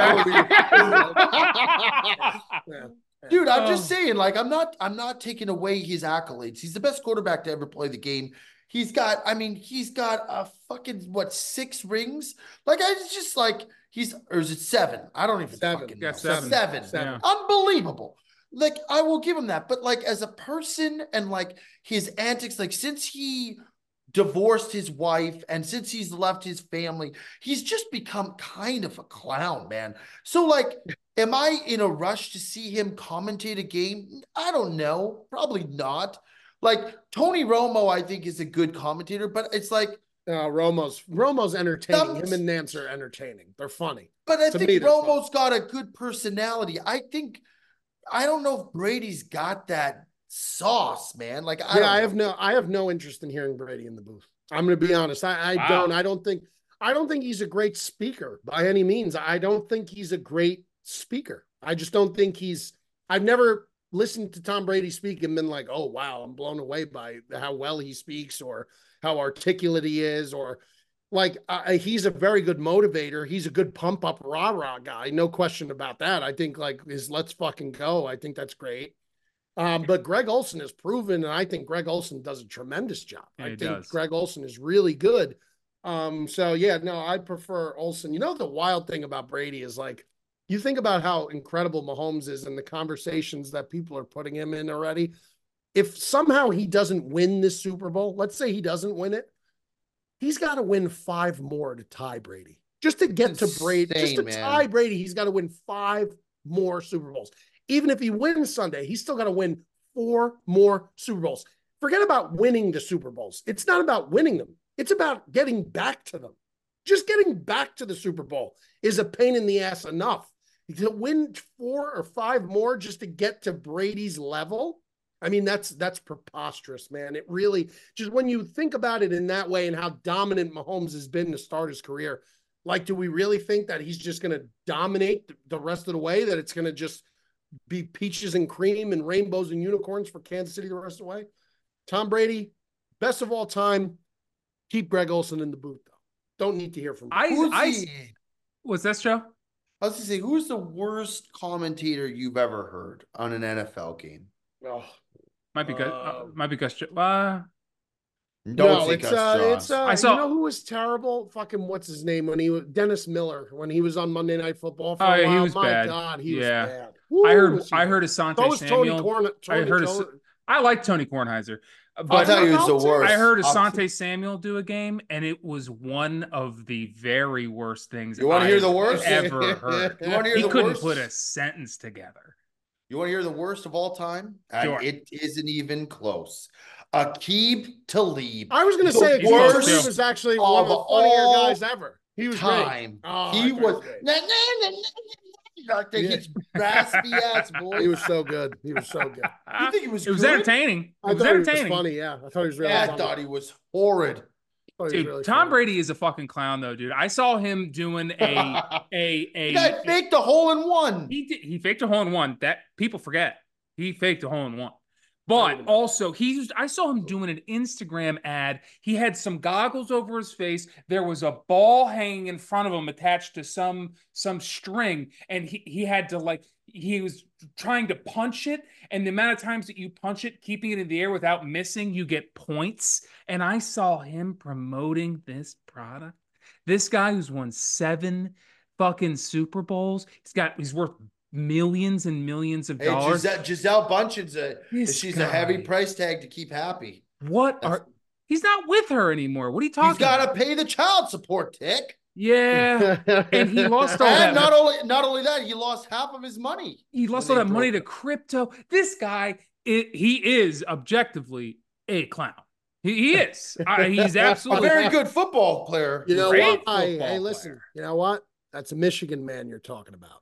Speaker 3: Yeah.
Speaker 4: Dude, I'm just
Speaker 2: Oh.
Speaker 4: saying, like, I'm not, I'm not taking away his accolades. He's the best quarterback to ever play the game. He's got, I mean, he's got a fucking, what, six rings? Like, I it's just like, he's, or is it seven? I don't even
Speaker 3: Seven.
Speaker 4: fucking
Speaker 2: Yeah,
Speaker 4: know.
Speaker 2: seven.
Speaker 4: Seven.
Speaker 3: Seven.
Speaker 2: Yeah.
Speaker 4: Unbelievable. Like, I will give him that. But like, as a person and like his antics, like since he divorced his wife and since he's left his family, he's just become kind of a clown, man. So like, am I in a rush to see him commentate a game? I don't know. Probably not. Like Tony Romo, I think is a good commentator, but it's like,
Speaker 3: Uh, Romo's Romo's entertaining.
Speaker 4: Some-
Speaker 3: Him and Nance are entertaining. They're funny.
Speaker 4: but I
Speaker 3: To
Speaker 4: think
Speaker 3: me, they're fun.
Speaker 4: Romo's got a good personality. I think, I don't know if Brady's got that sauce, man. Like, I
Speaker 3: yeah,
Speaker 4: don't
Speaker 3: I
Speaker 4: know.
Speaker 3: have no I have no interest in hearing Brady in the booth. I'm going to be honest. I, I
Speaker 2: Wow.
Speaker 3: don't. I don't think. I don't think he's a great speaker by any means. I don't think he's a great speaker. I just don't think he's. I've never listened to Tom Brady speak and been like, "Oh wow, I'm blown away by how well he speaks or how articulate he is," or like uh, he's a very good motivator. He's a good pump up rah rah guy. No question about that. I think like his "Let's fucking go." I think that's great. Um, but Greg Olson has proven, and I think Greg Olson does a tremendous job.
Speaker 2: Yeah,
Speaker 3: I
Speaker 2: he
Speaker 3: think
Speaker 2: does.
Speaker 3: Greg Olson is really good. Um, so yeah, no, I prefer Olson. You know, the wild thing about Brady is like, you think about how incredible Mahomes is and the conversations that people are putting him in already. If somehow he doesn't win this Super Bowl, let's say he doesn't win it, he's got to win five more to tie Brady. Just to get to Brady, just to
Speaker 4: Insane, man.
Speaker 3: tie Brady, he's got to win five more Super Bowls. Even if he wins Sunday, he's still got to win four more Super Bowls. Forget about winning the Super Bowls. It's not about winning them. It's about getting back to them. Just getting back to the Super Bowl is a pain in the ass enough. To win four or five more just to get to Brady's level, I mean, that's that's preposterous, man. It really, just when you think about it in that way and how dominant Mahomes has been to start his career, like, do we really think that he's just going to dominate the rest of the way, that it's going to just be peaches and cream and rainbows and unicorns for Kansas City the rest of the way? Tom Brady, best of all time. Keep Greg Olson in the booth, though. Don't need to hear from him.
Speaker 2: I,
Speaker 4: Who's
Speaker 2: I,
Speaker 4: the-
Speaker 2: what's that, show?
Speaker 4: I was gonna say, who's the worst commentator you've ever heard on an N F L game?
Speaker 3: Oh,
Speaker 2: Might be good. Uh,
Speaker 3: Um,
Speaker 2: might be Gus. Jo- Uh,
Speaker 4: Don't
Speaker 3: no,
Speaker 4: say
Speaker 3: it's
Speaker 4: Gus
Speaker 3: uh,
Speaker 4: Johnson.
Speaker 3: it's uh,
Speaker 2: I saw-
Speaker 3: you know who was terrible? Fucking what's his name when he was Dennis Miller when he was on Monday Night Football for
Speaker 2: Oh,
Speaker 3: a
Speaker 2: yeah, he
Speaker 3: while.
Speaker 2: was
Speaker 3: My
Speaker 2: bad.
Speaker 3: God, he
Speaker 2: Yeah.
Speaker 3: was bad.
Speaker 2: I
Speaker 3: Woo,
Speaker 2: heard.
Speaker 3: was he
Speaker 2: I
Speaker 3: bad.
Speaker 2: heard Asante
Speaker 3: So was Tony
Speaker 2: Samuel.
Speaker 3: Korn. Tony
Speaker 2: I heard.
Speaker 3: Korn-
Speaker 2: As- I like Tony Kornheiser,
Speaker 4: I'll
Speaker 2: but
Speaker 4: tell you, it's the
Speaker 3: I'll tell-
Speaker 4: worst.
Speaker 2: I heard
Speaker 4: I'll-
Speaker 2: Asante Samuel do a game, and it was one of the very worst things
Speaker 4: You want to hear
Speaker 2: I've
Speaker 4: the worst?
Speaker 2: ever heard.
Speaker 4: You want to hear
Speaker 2: He
Speaker 4: the
Speaker 2: couldn't
Speaker 4: worst?
Speaker 2: put a sentence together.
Speaker 4: You want to hear the worst of all time?
Speaker 2: Sure.
Speaker 4: And it isn't even close. Aqib Talib.
Speaker 3: I was going to
Speaker 4: The
Speaker 3: say
Speaker 2: He's
Speaker 3: Aqib
Speaker 2: close,
Speaker 3: Talib
Speaker 2: too.
Speaker 3: was actually one of the
Speaker 4: Of
Speaker 3: funnier
Speaker 4: all
Speaker 3: guys ever. He was great.
Speaker 4: time.
Speaker 3: Oh, I
Speaker 4: he
Speaker 3: thought
Speaker 4: was.
Speaker 3: great.
Speaker 4: Na, na, na, na, na, na,
Speaker 3: Yeah.
Speaker 4: It's raspy ass boy.
Speaker 3: He was so good. He was so good.
Speaker 4: You think he was
Speaker 2: It was
Speaker 4: good?
Speaker 2: entertaining.
Speaker 3: I
Speaker 2: It was
Speaker 3: thought he was
Speaker 2: entertaining.
Speaker 3: funny. Yeah, I thought he was really
Speaker 4: Yeah, I
Speaker 3: funny.
Speaker 4: thought he was horrid.
Speaker 3: I thought he was
Speaker 2: Dude,
Speaker 3: really
Speaker 2: Tom
Speaker 3: funny.
Speaker 2: Brady is a fucking clown, though, dude. I saw him doing a a a.
Speaker 4: The guy faked a hole in one.
Speaker 2: He did. He faked a hole in one. That people forget. He faked a hole in one.
Speaker 3: I don't
Speaker 2: But
Speaker 3: even know.
Speaker 2: also, he used, I saw him doing an Instagram ad. He had some goggles over his face. There was a ball hanging in front of him attached to some some string, and he he had to like he was trying to punch it. And the amount of times that you punch it, keeping it in the air without missing, you get points. And I saw him promoting this product. This guy who's won seven fucking Super Bowls. He's got he's worth millions and millions of
Speaker 4: Hey,
Speaker 2: dollars.
Speaker 4: Giselle, Giselle Bundchen's a
Speaker 2: This
Speaker 4: she's a heavy
Speaker 2: guy.
Speaker 4: price tag to keep happy.
Speaker 2: What
Speaker 4: That's-
Speaker 2: are he's not with her anymore? What are you talking
Speaker 4: He's got to
Speaker 2: about?
Speaker 4: pay the child support, Tick.
Speaker 2: Yeah. And he lost all that
Speaker 4: And not only not only that, he lost half of his money.
Speaker 2: He lost
Speaker 4: when
Speaker 2: all
Speaker 4: they
Speaker 2: that money to
Speaker 4: broke
Speaker 2: crypto. This guy, it, he is objectively a clown. He, he is. I, he's
Speaker 4: A
Speaker 2: absolutely
Speaker 4: very good football player.
Speaker 3: You know
Speaker 2: Great
Speaker 3: what? Hey,
Speaker 2: football
Speaker 3: hey, listen.
Speaker 2: player.
Speaker 3: You know what? That's a Michigan man you're talking about.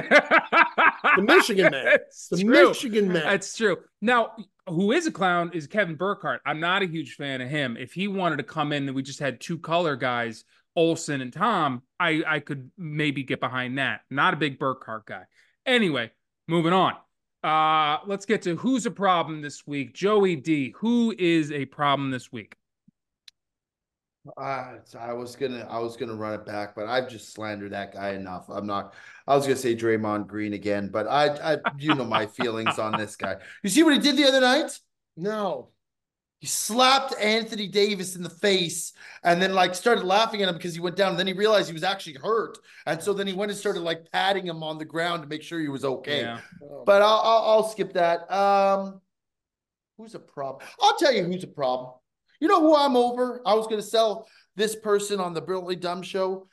Speaker 2: the
Speaker 3: Michigan man.
Speaker 2: That's
Speaker 3: The
Speaker 2: true.
Speaker 3: Michigan man.
Speaker 2: That's true. Now, who is a clown is Kevin Burkhardt. I'm not a huge fan of him. If he wanted to come in and we just had two color guys, Olsen and Tom, I, I could maybe get behind that. Not a big Burkhart guy. Anyway, moving on. Uh, let's get to who's a problem this week. Joey D, who is a problem this week?
Speaker 4: Uh, I was gonna, I was gonna run it back, but I've just slandered that guy enough. I'm not. I was gonna say Draymond Green again, but I, I, you know my feelings on this guy. You see what he did the other night?
Speaker 3: No.
Speaker 4: He slapped Anthony Davis in the face and then like started laughing at him because he went down. And then he realized he was actually hurt. And so then he went and started like patting him on the ground to make sure he was okay.
Speaker 2: Yeah.
Speaker 4: But I'll, I'll, I'll skip that. Um, who's a problem? I'll tell you who's a problem. You know who I'm over? I was going to sell this person on the Brilliantly Dumb show.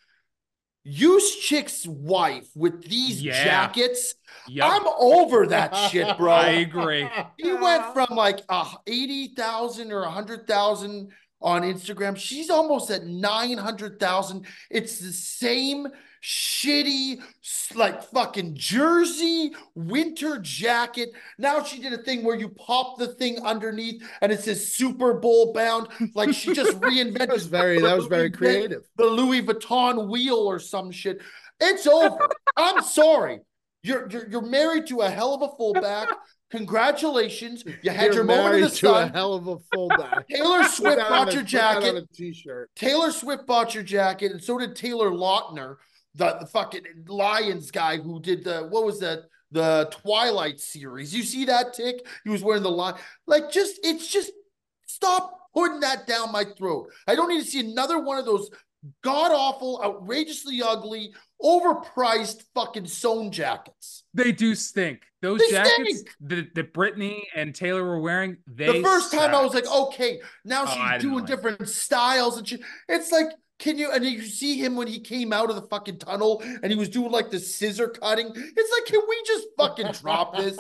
Speaker 4: Use chick's wife with these
Speaker 2: Yeah.
Speaker 4: jackets.
Speaker 2: Yep.
Speaker 4: I'm over that shit, bro.
Speaker 2: I agree.
Speaker 4: He went from like uh, eighty thousand or one hundred thousand on Instagram. She's almost at nine hundred thousand. It's the same shitty, like fucking jersey winter jacket. Now she did a thing where you pop the thing underneath and it says Super Bowl bound. Like she just reinvented.
Speaker 3: That was very, that was very creative.
Speaker 4: The Louis Vuitton wheel or some shit. It's over. I'm sorry. You're, you're you're married to a hell of a fullback. Congratulations. You had
Speaker 3: You're
Speaker 4: your moment in the
Speaker 3: married to a
Speaker 4: sun.
Speaker 3: hell of a fullback.
Speaker 4: Taylor
Speaker 3: Put
Speaker 4: Swift
Speaker 3: that on
Speaker 4: bought
Speaker 3: a-
Speaker 4: your
Speaker 3: put that on
Speaker 4: jacket.
Speaker 3: a t-shirt.
Speaker 4: Taylor Swift bought your jacket, and so did Taylor Lautner, the, the fucking Lions guy who did the, what was that? The Twilight series. You see that tick? He was wearing the line. Like, just, it's just, stop putting that down my throat. I don't need to see another one of those god-awful, outrageously ugly, overpriced fucking sewn jackets.
Speaker 2: They do stink. Those
Speaker 4: They
Speaker 2: jackets
Speaker 4: stink.
Speaker 2: that, that Brittany and Taylor were wearing, they
Speaker 4: The first time I was like,
Speaker 2: sucked.
Speaker 4: okay, now
Speaker 2: Oh,
Speaker 4: she's
Speaker 2: I didn't
Speaker 4: doing
Speaker 2: like
Speaker 4: different styles and shit. It's like, can you, and you see him when he came out of the fucking tunnel and he was doing like the scissor cutting. It's like, can we just fucking drop this?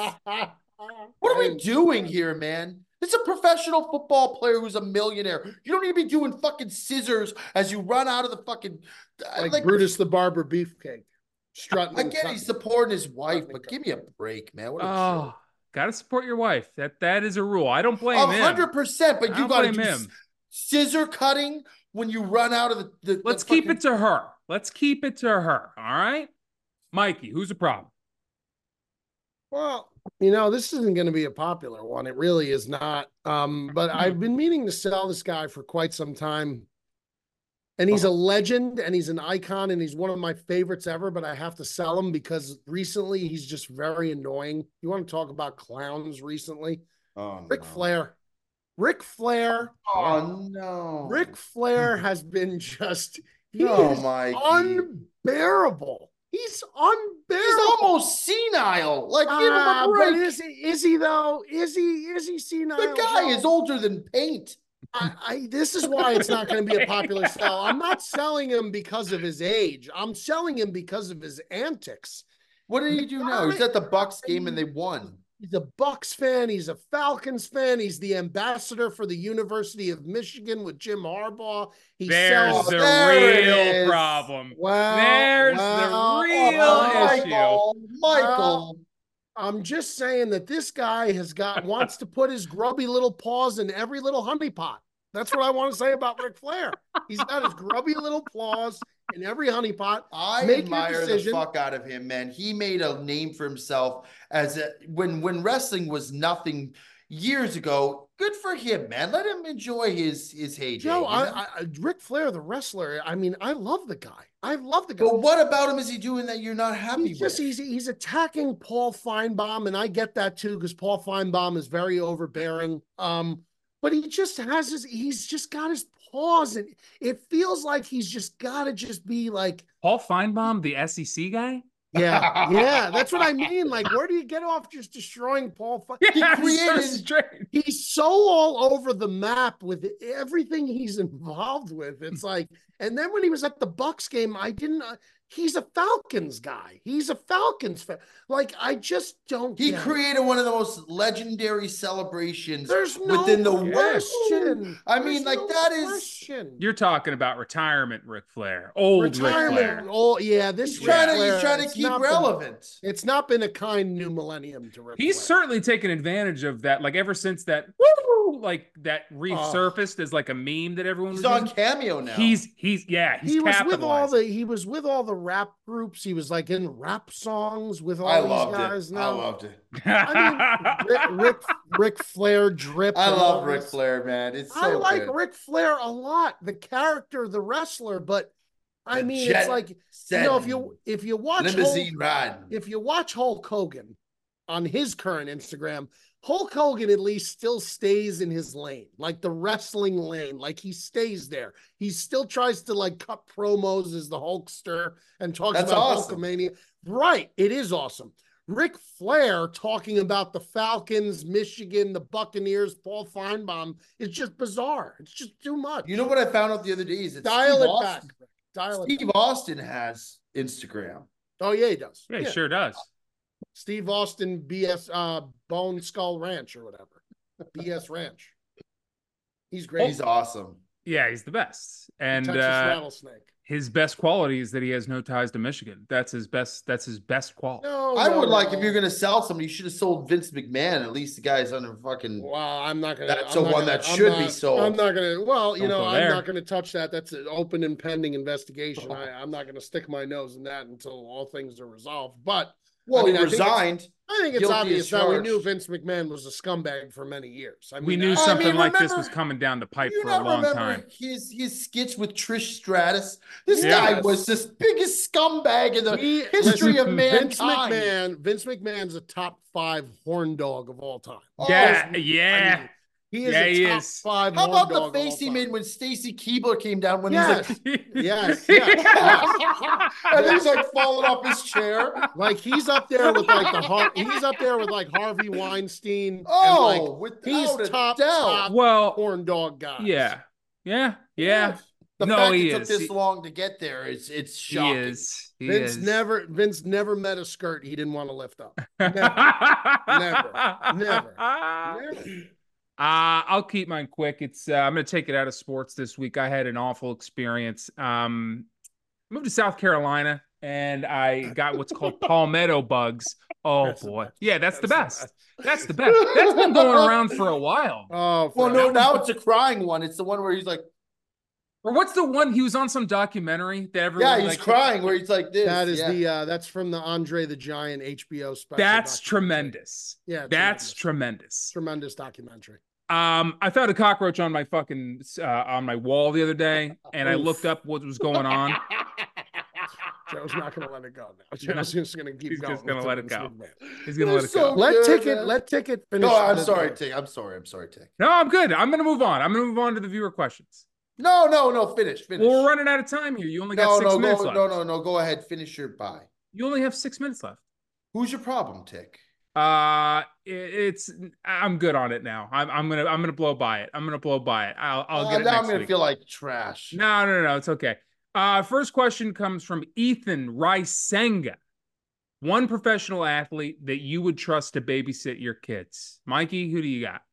Speaker 4: What are we doing here, man? It's a professional football player who's a millionaire. You don't need to be doing fucking scissors as you run out of the fucking,
Speaker 3: Like,
Speaker 4: like,
Speaker 3: Brutus the Barber Beefcake. Strutting.
Speaker 4: I
Speaker 3: and
Speaker 4: get
Speaker 3: cutting.
Speaker 4: he's supporting his wife,
Speaker 3: Cutting
Speaker 4: but
Speaker 3: and
Speaker 4: give me a break, man. What a
Speaker 2: Oh, gotta support your wife. That that is a rule. I don't blame
Speaker 4: A
Speaker 2: him.
Speaker 4: hundred percent, but
Speaker 2: I
Speaker 4: you
Speaker 2: don't
Speaker 4: got to
Speaker 2: blame
Speaker 4: do
Speaker 2: him.
Speaker 4: s- scissor cutting when you run out of the. the
Speaker 2: Let's
Speaker 4: the
Speaker 2: keep
Speaker 4: fucking-
Speaker 2: it to her. Let's keep it to her. All right, Mikey. Who's the problem?
Speaker 3: Well, you know, this isn't going to be a popular one. It really is not. Um, but I've been meaning to sell this guy for quite some time. And he's a legend and he's an icon and he's one of my favorites ever, but I have to sell him because recently he's just very annoying. You want to talk about clowns recently?
Speaker 4: Oh,
Speaker 3: Ric
Speaker 4: no.
Speaker 3: Flair. Ric Flair.
Speaker 4: Oh no,
Speaker 3: Ric Flair has been just he
Speaker 4: No,
Speaker 3: is
Speaker 4: Mikey.
Speaker 3: unbearable. He's unbearable.
Speaker 4: He's almost senile. Like, give him
Speaker 3: Ah,
Speaker 4: a
Speaker 3: but
Speaker 4: break.
Speaker 3: is he? Is he though? Is he? Is he senile?
Speaker 4: The guy
Speaker 3: No.
Speaker 4: is older than paint.
Speaker 3: I, I, this is why it's not going to be a popular sell. I'm not selling him because of his age. I'm selling him because of his antics.
Speaker 4: What did he do now? He's at the Bucks game and they won.
Speaker 3: He's a Bucks fan. He's a Falcons fan. He's the ambassador for the University of Michigan with Jim Harbaugh. He
Speaker 2: There's
Speaker 3: sells.
Speaker 2: the
Speaker 4: there it
Speaker 2: real
Speaker 4: is.
Speaker 2: problem.
Speaker 3: Well,
Speaker 2: There's
Speaker 3: well,
Speaker 2: the real
Speaker 3: well,
Speaker 2: issue.
Speaker 4: Michael, Michael.
Speaker 3: I'm just saying that this guy has got wants to put his grubby little paws in every little honeypot. That's what I want to say about Ric Flair. He's got his grubby little claws in every honeypot.
Speaker 4: I
Speaker 3: Make your
Speaker 4: admire the
Speaker 3: decision.
Speaker 4: fuck out of him, man. He made a name for himself as a when when wrestling was nothing years ago. Good for him, man. Let him enjoy his his heyday.
Speaker 3: Joe,
Speaker 4: you
Speaker 3: I,
Speaker 4: know?
Speaker 3: I, I Ric Flair, the wrestler. I mean, I love the guy. I love the guy.
Speaker 4: But what about him is he doing that you're not happy
Speaker 3: He's just
Speaker 4: with?
Speaker 3: he's he's attacking Paul Feinbaum, and I get that too because Paul Feinbaum is very overbearing. Um, but he just has his he's just got his paws, and it feels like he's just got to just be like,
Speaker 2: Paul Feinbaum, the S E C guy.
Speaker 3: yeah, yeah. That's what I mean. Like, where do you get off just destroying Paul? Fe-
Speaker 2: Yeah,
Speaker 4: He
Speaker 2: it's so
Speaker 4: created-
Speaker 2: strange.
Speaker 3: He's so all over the map with everything he's involved with. It's like, and then when he was at the Bucks game, I didn't. Uh, He's a Falcons guy. He's a Falcons fan. Like, I just don't
Speaker 4: He
Speaker 3: get it.
Speaker 4: created one of the most legendary celebrations
Speaker 3: There's no
Speaker 4: within the
Speaker 3: question.
Speaker 4: I mean,
Speaker 3: There's
Speaker 4: like,
Speaker 3: no
Speaker 4: that is-
Speaker 3: question.
Speaker 2: You're talking about retirement Ric Flair, old Ric Flair.
Speaker 3: Retirement. Oh, yeah, this
Speaker 4: He's
Speaker 3: Ric
Speaker 4: trying to,
Speaker 3: Flair,
Speaker 4: he's trying to
Speaker 3: it's
Speaker 4: keep
Speaker 3: not been-
Speaker 4: relevant.
Speaker 3: it's not been a kind new millennium to Ric
Speaker 2: He's
Speaker 3: Flair.
Speaker 2: certainly taken advantage of that. Like ever since that, woo, like that resurfaced as like a meme that everyone
Speaker 4: He's
Speaker 2: was
Speaker 4: on
Speaker 2: using.
Speaker 4: Cameo now.
Speaker 2: He's he's yeah. He's
Speaker 3: he was with all
Speaker 2: capitalized.
Speaker 3: the he was with all the rap groups. He was like in rap songs with all
Speaker 4: I
Speaker 3: these
Speaker 4: loved
Speaker 3: guys
Speaker 4: it.
Speaker 3: now.
Speaker 4: I loved it.
Speaker 3: I mean, Rick, Rick, Ric Flair drip.
Speaker 4: I
Speaker 3: and
Speaker 4: love
Speaker 3: all
Speaker 4: Ric
Speaker 3: this.
Speaker 4: Flair, man. It's so
Speaker 3: I like
Speaker 4: good.
Speaker 3: Ric Flair a lot, the character, the wrestler, but I
Speaker 4: The
Speaker 3: mean,
Speaker 4: jet
Speaker 3: it's like, you know, if you if you watch Hulk,
Speaker 4: limousine riding.
Speaker 3: if you watch Hulk Hogan on his current Instagram, Hulk Hogan at least still stays in his lane, like the wrestling lane, like he stays there. He still tries to like cut promos as the Hulkster and talks
Speaker 4: That's
Speaker 3: about
Speaker 4: awesome.
Speaker 3: Hulkamania. Right, it is awesome. Ric Flair talking about the Falcons, Michigan, the Buccaneers, Paul Feinbaum. It's just bizarre. It's just too much.
Speaker 4: You know what I found out the other day is that
Speaker 3: Dial
Speaker 4: Steve
Speaker 3: it
Speaker 4: Austin,
Speaker 3: back. Dial it
Speaker 4: Steve
Speaker 3: back.
Speaker 4: Austin has Instagram.
Speaker 3: Oh yeah, he does.
Speaker 2: Yeah, he sure does.
Speaker 3: Steve Austin, B S uh, Bone Skull Ranch or whatever, B S Ranch. He's great.
Speaker 4: He's awesome.
Speaker 2: Yeah, he's the best. And
Speaker 3: Texas
Speaker 2: uh,
Speaker 3: rattlesnake.
Speaker 2: his best quality is that he has no ties to Michigan. That's his best. That's his best quality.
Speaker 3: No,
Speaker 4: I
Speaker 3: no,
Speaker 4: would like
Speaker 3: no.
Speaker 4: if you're gonna sell somebody, you should have sold Vince McMahon. At least the guy's under fucking.
Speaker 3: Well, I'm not gonna.
Speaker 4: That's
Speaker 3: I'm
Speaker 4: the
Speaker 3: not
Speaker 4: one
Speaker 3: gonna-
Speaker 4: that
Speaker 3: I'm
Speaker 4: should be
Speaker 3: not-
Speaker 4: sold.
Speaker 3: I'm not gonna. Well, you
Speaker 2: Don't
Speaker 3: know,
Speaker 2: go
Speaker 3: I'm
Speaker 2: there.
Speaker 3: not gonna touch that. That's an open and pending investigation. I, I'm not gonna stick my nose in that until all things are resolved. But
Speaker 4: Well,
Speaker 3: I mean,
Speaker 4: he
Speaker 3: I think it's-
Speaker 4: resigned.
Speaker 3: I think it's
Speaker 4: Guilty
Speaker 3: obvious
Speaker 4: as
Speaker 3: that we
Speaker 4: charged.
Speaker 3: knew Vince McMahon was a scumbag for many years. I mean,
Speaker 2: We knew
Speaker 3: I-
Speaker 2: something
Speaker 4: mean,
Speaker 2: like this
Speaker 4: remember-
Speaker 2: was coming down the pipe
Speaker 4: You
Speaker 2: for a
Speaker 4: not
Speaker 2: long
Speaker 4: remember
Speaker 2: time.
Speaker 4: his his skits with Trish Stratus? This
Speaker 2: Yes.
Speaker 4: guy was this biggest scumbag in the
Speaker 3: We-
Speaker 4: history
Speaker 3: listen,
Speaker 4: of
Speaker 3: Vince
Speaker 4: mankind.
Speaker 3: McMahon. Vince McMahon's a top five horn dog of all time.
Speaker 4: Oh,
Speaker 2: Yeah,
Speaker 3: I
Speaker 2: yeah.
Speaker 3: mean, he is
Speaker 2: Yeah,
Speaker 3: a
Speaker 2: he
Speaker 3: top
Speaker 2: is.
Speaker 3: five.
Speaker 4: How
Speaker 3: horn
Speaker 4: about
Speaker 3: dog
Speaker 4: the
Speaker 3: of all
Speaker 4: face he
Speaker 3: time.
Speaker 4: made when Stacy Keebler came down when
Speaker 3: Yes,
Speaker 4: he's
Speaker 3: yes,
Speaker 4: like,
Speaker 3: yes.
Speaker 4: and he's like falling off his chair.
Speaker 3: Like he's up there with like the Har- he's up there with like Harvey Weinstein.
Speaker 4: Oh,
Speaker 3: and like
Speaker 4: without
Speaker 3: he's
Speaker 4: a
Speaker 3: top
Speaker 4: doubt.
Speaker 3: top
Speaker 2: Well,
Speaker 3: horn dog guy.
Speaker 2: yeah, yeah, yeah.
Speaker 4: The
Speaker 2: No,
Speaker 4: fact
Speaker 2: he
Speaker 4: it took
Speaker 2: is.
Speaker 4: this
Speaker 2: He-
Speaker 4: long to get there is it's
Speaker 2: He
Speaker 4: shocking.
Speaker 2: is. He
Speaker 3: Vince
Speaker 2: is.
Speaker 3: never Vince never met a skirt he didn't want to lift up.
Speaker 2: Never.
Speaker 3: Never.
Speaker 2: Never.
Speaker 3: Never.
Speaker 2: Uh, I'll keep mine quick. It's uh, I'm going to take it out of sports this week. I had an awful experience. Um, moved to South Carolina and I got what's called palmetto bugs. Oh
Speaker 3: That's the
Speaker 2: boy,
Speaker 3: best.
Speaker 2: yeah, that's, the
Speaker 3: That's
Speaker 2: best.
Speaker 3: the
Speaker 2: That's the best. That's been going around for a while.
Speaker 3: Oh,
Speaker 4: Well,
Speaker 3: forever.
Speaker 4: no, now it's a crying one. It's the one where he's like,
Speaker 2: Or what's the one he was on some documentary that everyone
Speaker 4: yeah, he's
Speaker 2: like,
Speaker 4: crying where he's like this.
Speaker 3: That is
Speaker 4: yeah.
Speaker 3: the uh that's from the Andre the Giant H B O special.
Speaker 2: That's
Speaker 3: documentary.
Speaker 2: tremendous.
Speaker 3: Yeah,
Speaker 2: That's
Speaker 3: tremendous.
Speaker 2: tremendous.
Speaker 3: Tremendous documentary.
Speaker 2: Um, I found a cockroach on my fucking uh, on my wall the other day, and I
Speaker 3: Oof.
Speaker 2: looked up what was going on.
Speaker 3: Joe's not gonna let it go now. Joe's just gonna keep
Speaker 2: He's
Speaker 3: going.
Speaker 2: just gonna
Speaker 3: with
Speaker 2: let it
Speaker 3: Vince
Speaker 2: go.
Speaker 3: McMahon.
Speaker 2: He's gonna
Speaker 4: You're
Speaker 2: let it
Speaker 4: so
Speaker 2: go.
Speaker 3: Let
Speaker 4: good,
Speaker 3: ticket,
Speaker 4: man.
Speaker 3: let ticket finish.
Speaker 4: No, I'm
Speaker 3: the-
Speaker 4: sorry, Tick. I'm sorry. I'm sorry, Tick.
Speaker 2: No, I'm good. I'm gonna move on. I'm gonna move on to the viewer questions.
Speaker 4: No, no, no. Finish. Finish.
Speaker 2: Well, we're running out of time here. You only got
Speaker 4: no,
Speaker 2: six
Speaker 4: no,
Speaker 2: minutes
Speaker 4: go,
Speaker 2: left.
Speaker 4: no, no, no. Go ahead. Finish your buy.
Speaker 2: You only have six minutes left.
Speaker 4: Who's your problem, Tick?
Speaker 2: Uh, it- it's I'm good on it now. I'm I'm gonna I'm gonna blow by it. I'm gonna blow by it. I'll I'll
Speaker 4: Uh,
Speaker 2: get it
Speaker 4: now
Speaker 2: next
Speaker 4: I'm gonna
Speaker 2: week.
Speaker 4: feel like trash.
Speaker 2: No, no, no, no, it's okay. Uh, first question comes from Ethan Risenga. One professional athlete that you would trust to babysit your kids. Mikey, who do you got?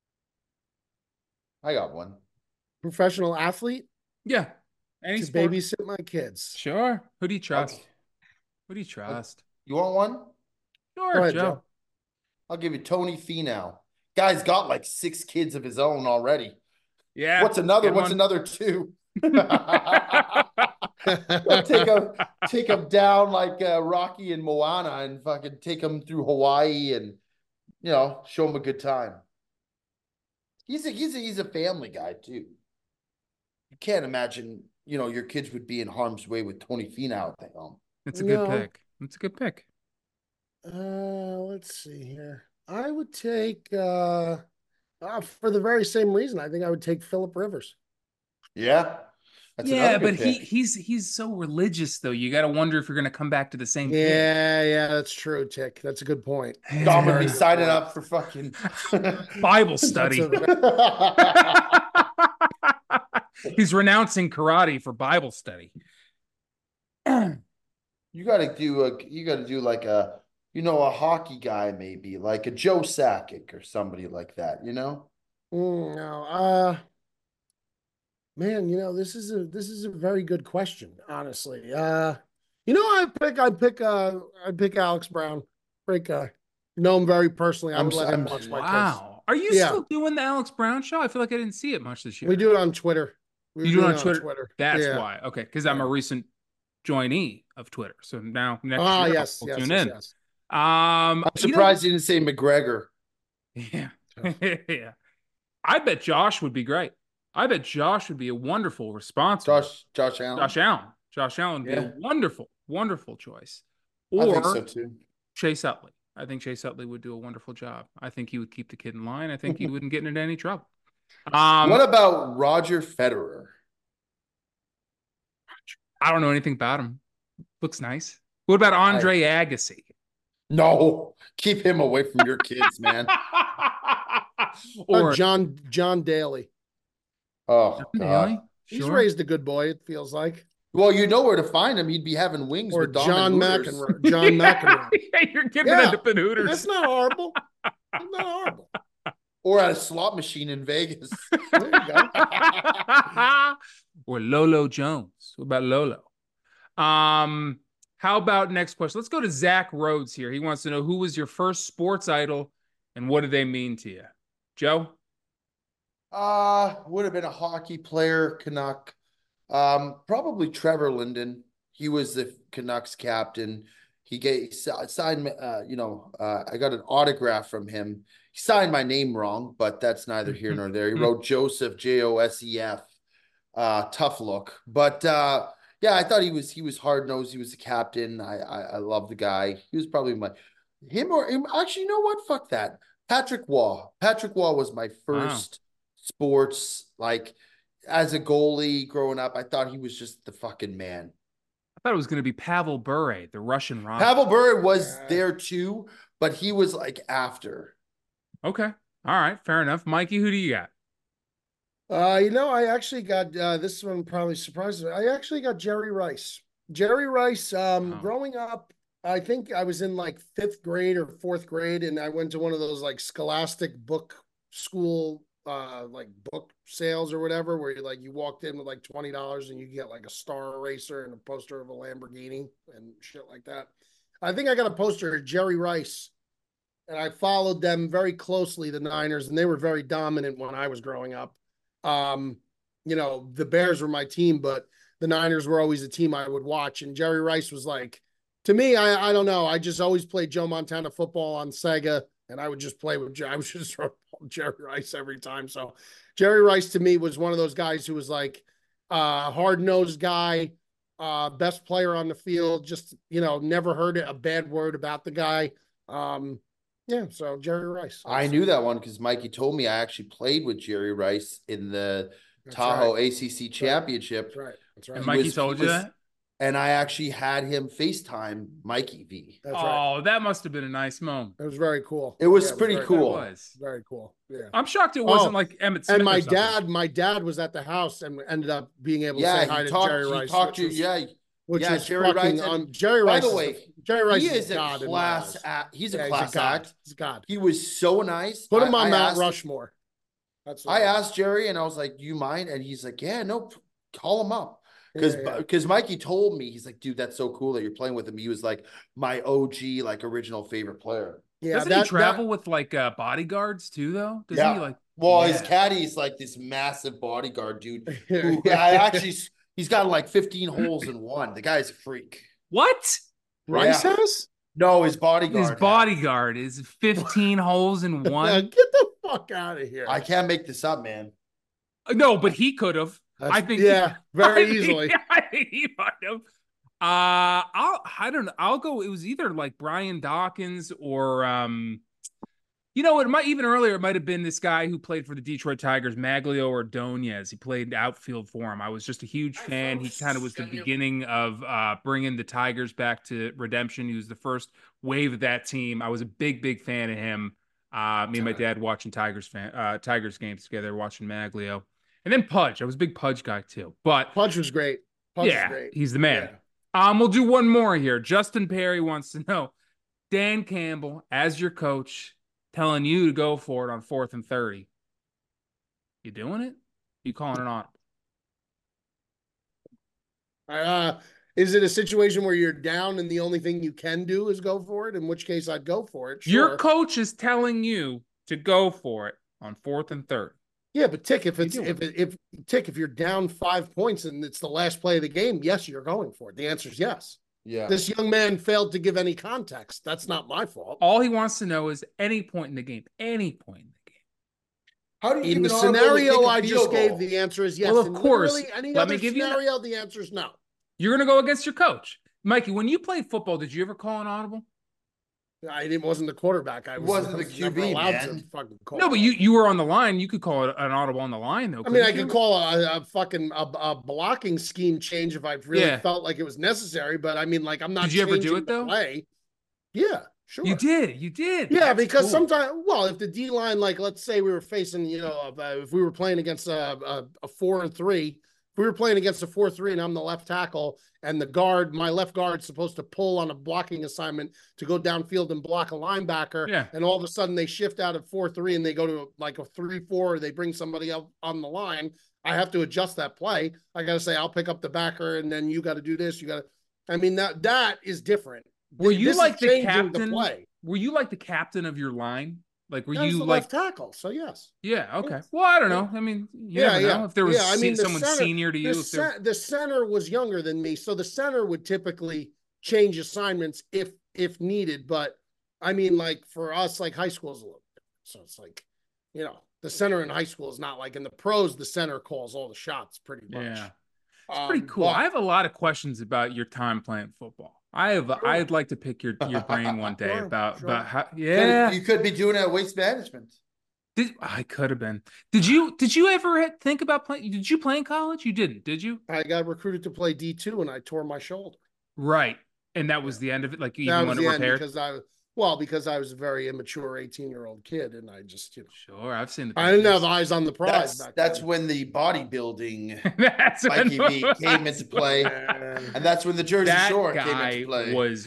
Speaker 4: I got one.
Speaker 3: Professional athlete
Speaker 2: Yeah. Any
Speaker 3: to
Speaker 2: sport?
Speaker 3: babysit my kids.
Speaker 2: Sure. Who do you trust?
Speaker 4: Okay.
Speaker 2: Who do you trust?
Speaker 4: You want one?
Speaker 2: Sure,
Speaker 3: Go ahead,
Speaker 2: Joe.
Speaker 3: Joe.
Speaker 4: I'll give you Tony Finau. Guy's got like six kids of his own already.
Speaker 2: Yeah.
Speaker 4: What's another?
Speaker 2: get
Speaker 4: What's
Speaker 2: one.
Speaker 4: another two? take him, take him down like uh, Rocky and Moana, and fucking take him through Hawaii, and you know, show him a good time. He's a he's a he's a family guy too. You can't imagine, you know, your kids would be in harm's way with Tony Finau at the helm.
Speaker 2: It's a good
Speaker 3: No.
Speaker 2: pick. It's a good pick.
Speaker 3: Uh, let's see here. I would take uh, uh for the very same reason. I think I would take Philip Rivers.
Speaker 4: Yeah, that's
Speaker 2: yeah,
Speaker 4: another
Speaker 2: but
Speaker 4: good
Speaker 2: he
Speaker 4: pick.
Speaker 2: he's he's so religious though. You got to wonder if you're going to come back to the same thing.
Speaker 3: Yeah, yeah, that's true, Tick. That's a good point.
Speaker 4: Dom would
Speaker 3: Very
Speaker 4: be
Speaker 3: good
Speaker 4: signing
Speaker 3: point.
Speaker 4: up for fucking
Speaker 2: Bible
Speaker 3: That's
Speaker 2: study.
Speaker 3: a-
Speaker 2: He's renouncing karate for Bible study.
Speaker 4: You got to do a. You got to do like a. You know, a hockey guy maybe like a Joe Sakic or somebody like that. You know.
Speaker 3: Mm, no, uh, man, you know, this is a this is a very good question, honestly. Uh, you know, I pick I pick uh I pick Alex Brown, great guy. Know him very personally. I
Speaker 4: I'm.
Speaker 3: would
Speaker 4: s-
Speaker 3: let him
Speaker 4: I'm.
Speaker 3: watch my kids.
Speaker 2: Wow. Are you
Speaker 3: Yeah,
Speaker 2: still doing the Alex Brown show? I feel like I didn't see it much this
Speaker 3: we
Speaker 2: year.
Speaker 3: do it on Twitter. We were
Speaker 2: You do it
Speaker 3: doing
Speaker 2: on
Speaker 3: it on
Speaker 2: Twitter?
Speaker 3: Twitter.
Speaker 2: That's
Speaker 3: Yeah,
Speaker 2: why. Okay, because I'm a
Speaker 3: yeah.
Speaker 2: recent joinee of Twitter. So now next
Speaker 3: Ah,
Speaker 2: year I'll,
Speaker 3: yes,
Speaker 2: I'll
Speaker 3: yes,
Speaker 2: tune
Speaker 3: yes,
Speaker 2: in.
Speaker 3: yes.
Speaker 2: Um,
Speaker 4: I'm
Speaker 2: you know,
Speaker 4: surprised you didn't say McGregor.
Speaker 2: yeah, yeah. I bet Josh would be great. I bet Josh would be a wonderful, responsible
Speaker 4: Josh. Josh Allen.
Speaker 2: Josh Allen. Josh Allen would be a
Speaker 4: Yeah,
Speaker 2: wonderful, wonderful choice.
Speaker 4: I think so
Speaker 2: Or
Speaker 4: too.
Speaker 2: Chase Utley. I think Chase Utley would do a wonderful job. I think he would keep the kid in line. I think he wouldn't get into any trouble. Um,
Speaker 4: What about Roger Federer?
Speaker 2: I don't know anything about him. Looks nice. What about
Speaker 4: I
Speaker 2: Andre Agassi?
Speaker 4: no, keep him away from your kids, man.
Speaker 3: Uh,
Speaker 2: Or
Speaker 3: John John Daly.
Speaker 4: Oh God.
Speaker 2: Daly?
Speaker 3: He's
Speaker 2: Sure.
Speaker 3: raised a good boy. It feels like.
Speaker 4: Well, you know where to find him. He'd be having wings
Speaker 3: Or
Speaker 4: with Dom and
Speaker 3: John
Speaker 4: Hooters.
Speaker 3: McEnroe. John McEnroe.
Speaker 2: Yeah, you're giving
Speaker 3: Yeah,
Speaker 2: it up in Hooters.
Speaker 3: That's not horrible. That's not horrible.
Speaker 4: Or at a slot machine in Vegas.
Speaker 3: There you go.
Speaker 2: Or Lolo Jones. What about Lolo? Um, how about next question? Let's go to Zach Rhodes here. He wants to know who was your first sports idol and what do they mean to you? Joe?
Speaker 4: Uh, would have been a hockey player, Canuck. Um, probably Trevor Linden. He was the Canucks captain. He gave signed, uh, you know, uh, I got an autograph from him. He signed my name wrong, but that's neither here nor there. He wrote Joseph, J O S E F. Uh, tough look, but uh, yeah, I thought he was he was hard nosed. He was the captain. I, I I love the guy. He was probably my him or him. Actually, you know what? Fuck that. Patrick Waugh. Patrick Waugh was my
Speaker 2: Wow.
Speaker 4: first sports like as a goalie growing up. I thought he was just the fucking man.
Speaker 2: I thought it was going to be Pavel Bure, the Russian rock.
Speaker 4: Pavel Bure was
Speaker 3: Yeah.
Speaker 4: there too, but he was like after.
Speaker 2: Okay. All right. Fair enough. Mikey, who do you got?
Speaker 3: Uh, you know, I actually got uh, this one probably surprised me. I actually got Jerry Rice. Jerry Rice, um,
Speaker 2: Wow.
Speaker 3: growing up, I think I was in like fifth grade or fourth grade, and I went to one of those like scholastic book school uh like book sales or whatever, where you like you walked in with like twenty dollars and you get like a Star Eraser and a poster of a Lamborghini and shit like that. I think I got a poster of Jerry Rice, and I followed them very closely, the Niners, and they were very dominant when I was growing up. Um, you know, the Bears were my team, but the Niners were always a team I would watch. And Jerry Rice was like, to me, I, I don't know. I just always played Joe Montana football on Sega, and I would just play with, I was just throwing Jerry Rice every time. So Jerry Rice to me was one of those guys who was like uh hard-nosed guy, uh, best player on the field, just, you know, never heard a bad word about the guy. Um, yeah, so Jerry Rice.
Speaker 4: I knew that one because Mikey told me I actually played with Jerry Rice in the
Speaker 3: That's
Speaker 4: Tahoe
Speaker 3: right.
Speaker 4: A C C championship.
Speaker 3: That's right. That's right.
Speaker 2: And
Speaker 4: He
Speaker 2: Mikey
Speaker 4: was-
Speaker 2: told
Speaker 4: he
Speaker 2: you
Speaker 4: was-
Speaker 2: that?
Speaker 4: And I actually had him FaceTime Mikey V.
Speaker 3: That's right.
Speaker 2: Oh, that must have been a nice moment.
Speaker 3: It was very cool.
Speaker 4: It was
Speaker 3: Yeah,
Speaker 4: pretty
Speaker 3: very-
Speaker 4: cool.
Speaker 2: It was.
Speaker 3: Very cool. Yeah.
Speaker 2: I'm shocked it wasn't
Speaker 3: Oh,
Speaker 2: like Emmett Smith.
Speaker 3: And my
Speaker 2: or something.
Speaker 3: dad, my dad was at the house and ended up being able to say
Speaker 4: Yeah,
Speaker 3: hi
Speaker 4: he
Speaker 3: to
Speaker 4: talked.
Speaker 3: Jerry
Speaker 4: He
Speaker 3: Rice.
Speaker 4: talked
Speaker 3: which
Speaker 4: to
Speaker 3: was-
Speaker 4: yeah.
Speaker 3: which
Speaker 4: yeah,
Speaker 3: was
Speaker 4: Jerry
Speaker 3: fucking
Speaker 4: Rice. And
Speaker 3: um, Jerry
Speaker 4: by
Speaker 3: Rice.
Speaker 4: the
Speaker 3: is
Speaker 4: way,
Speaker 3: a- Jerry Rice
Speaker 4: he is a
Speaker 3: god in my
Speaker 4: class
Speaker 3: eyes.
Speaker 4: act. He's a
Speaker 3: Yeah,
Speaker 4: class
Speaker 3: he's a god.
Speaker 4: act.
Speaker 3: He's a god.
Speaker 4: He was so nice.
Speaker 3: Put him
Speaker 4: I-
Speaker 3: on
Speaker 4: I
Speaker 3: Mount
Speaker 4: asked him-
Speaker 3: Rushmore. That's what
Speaker 4: I
Speaker 3: it is.
Speaker 4: asked Jerry, and I was like, "Do you mind?" And he's like, "Yeah, no, call him up." Because
Speaker 3: Yeah, yeah.
Speaker 4: because Mikey told me, he's like, "Dude, that's so cool that you're playing with him." He was like my O G, like original favorite player.
Speaker 3: Yeah,
Speaker 2: Doesn't
Speaker 3: that-
Speaker 2: he travel with like uh, bodyguards too, though? Doesn't
Speaker 4: Yeah.
Speaker 2: he like?
Speaker 4: Well, his
Speaker 2: Yeah.
Speaker 4: caddy's like this massive bodyguard dude.
Speaker 3: that-
Speaker 4: Who I actually, he's got like fifteen holes in one. The guy's a freak.
Speaker 2: What?
Speaker 3: Rice
Speaker 4: Yeah.
Speaker 3: has?
Speaker 4: No, his bodyguard.
Speaker 2: His
Speaker 4: has-
Speaker 2: bodyguard is fifteen holes in
Speaker 3: Uh,
Speaker 2: one.
Speaker 3: get the fuck out of here.
Speaker 4: I can't make this up, man.
Speaker 2: No, but he could have. I
Speaker 3: That's-
Speaker 2: think.
Speaker 3: yeah, very
Speaker 2: I think-
Speaker 3: easily.
Speaker 2: I think he might have. Uh, I'll. I don't know. I'll go. It was either like Brian Dawkins or um. You know, it might even earlier. It might have been this guy who played for the Detroit Tigers, Maglio Ordonez. He played outfield for him. I was just a huge fan. He kind of was the beginning of uh, bringing the Tigers back to redemption. He was the first wave of that team. I was a big, big fan of him. Uh, me and my dad watching Tigers fan, uh, Tigers games together, watching Maglio, and then Pudge. I was a big Pudge guy too. But
Speaker 3: Punch was great. Punch
Speaker 2: yeah,
Speaker 3: was great.
Speaker 2: he's the man.
Speaker 3: Yeah.
Speaker 2: Um, we'll do one more here. Justin Perry wants to know, Dan Campbell, as your coach, telling you to go for it on fourth and thirty. You doing it? You calling it on?
Speaker 3: Uh, is it a situation where you're down and the only thing you can do is go for it? In which case, I'd go for it. Sure.
Speaker 2: Your coach is telling you to go for it on fourth and third.
Speaker 3: Yeah, but Tick, if it's if if Tick, if you're down five points and it's the last play of the game, yes, you're going for it. The answer is yes.
Speaker 4: Yeah.
Speaker 3: This young man failed to give any context. That's not my fault.
Speaker 2: All he wants to know is any point in the game. Any point in the game.
Speaker 4: How do you
Speaker 3: In the
Speaker 4: even audible to
Speaker 3: scenario
Speaker 4: kick a
Speaker 3: I
Speaker 4: field
Speaker 3: just gave,
Speaker 4: goal?
Speaker 3: the answer is yes.
Speaker 2: Well, of
Speaker 3: And
Speaker 2: course.
Speaker 3: literally any
Speaker 2: Let
Speaker 3: other
Speaker 2: me give you
Speaker 3: scenario, the answer is no.
Speaker 2: You're going to go against your coach. Mikey, when you played football, did you ever call an audible?
Speaker 3: I didn't wasn't the quarterback. I was,
Speaker 4: Wasn't
Speaker 3: I
Speaker 4: the
Speaker 3: was
Speaker 4: Q B,
Speaker 3: never allowed
Speaker 4: man.
Speaker 3: to fucking call.
Speaker 2: No, but you you were on the line. You could call it an audible on the line, though.
Speaker 3: I mean, I
Speaker 2: couldn't
Speaker 3: could
Speaker 2: you?
Speaker 3: call a, a fucking a, a blocking scheme change if I really
Speaker 2: Yeah.
Speaker 3: felt like it was necessary. But I mean, like I'm not.
Speaker 2: Did you ever do
Speaker 3: changing
Speaker 2: it,
Speaker 3: the
Speaker 2: though?
Speaker 3: Play. Yeah, sure.
Speaker 2: You did. You did.
Speaker 3: Yeah,
Speaker 2: That's
Speaker 3: because
Speaker 2: cool.
Speaker 3: sometimes, well, if the D line, like, let's say we were facing, you know, uh, if we were playing against a, a, a four and three, if we were playing against a four three and I'm the left tackle and the guard, my left guard's supposed to pull on a blocking assignment to go downfield and block a linebacker.
Speaker 2: Yeah.
Speaker 3: And all of a sudden they shift out of four three and they go to like a three four, or they bring somebody up on the line. I have to adjust that play. I got to say, I'll pick up the backer and then you got to do this. You got to, I mean, that that is different.
Speaker 2: Were you
Speaker 3: This is
Speaker 2: like the
Speaker 3: changing
Speaker 2: captain?
Speaker 3: play.
Speaker 2: Were you like the captain of your line? Like, were
Speaker 3: I was
Speaker 2: you
Speaker 3: the
Speaker 2: like,
Speaker 3: left tackle, so yes.
Speaker 2: yeah, okay. Well, I don't know. I mean, you
Speaker 3: Yeah,
Speaker 2: never know
Speaker 3: yeah.
Speaker 2: if there was
Speaker 3: Yeah, I mean,
Speaker 2: se-
Speaker 3: the
Speaker 2: someone
Speaker 3: center-
Speaker 2: senior to you.
Speaker 3: The,
Speaker 2: If there-
Speaker 3: ce- the center was younger than me, so the center would typically change assignments if if needed. But I mean, like for us, like high school is a little different. So it's like, you know, the center in high school is not like in the pros. The center calls all the shots pretty much.
Speaker 2: Yeah. It's
Speaker 3: Um,
Speaker 2: pretty cool.
Speaker 3: but-
Speaker 2: I have a lot of questions about your time playing football. I have.
Speaker 3: Sure.
Speaker 2: I'd like to pick your your brain one day
Speaker 3: Sure,
Speaker 2: about
Speaker 3: sure.
Speaker 2: about how.
Speaker 4: Could-
Speaker 2: Yeah,
Speaker 4: You could be doing it at Waste Management.
Speaker 2: did, I could have been. Did you? Did you ever think about playing? Did you play in college? You didn't, did you?
Speaker 3: I got recruited to play D two and I tore my shoulder.
Speaker 2: Right, and that was the end of it. Like
Speaker 3: That
Speaker 2: even
Speaker 3: was
Speaker 2: when
Speaker 3: the
Speaker 2: it
Speaker 3: end
Speaker 2: repaired.
Speaker 3: because I well because I was a very immature eighteen year old kid and I just you know
Speaker 2: Sure, I've seen the.
Speaker 3: I didn't have
Speaker 2: pictures.
Speaker 3: eyes on the prize.
Speaker 4: That's
Speaker 3: back
Speaker 4: that's
Speaker 3: then.
Speaker 4: when the bodybuilding
Speaker 2: That's
Speaker 4: Mikey
Speaker 2: when-
Speaker 4: V came into play,
Speaker 3: And-
Speaker 4: and that's when the Jersey
Speaker 2: That
Speaker 4: Shore came
Speaker 2: guy
Speaker 4: into play.
Speaker 2: was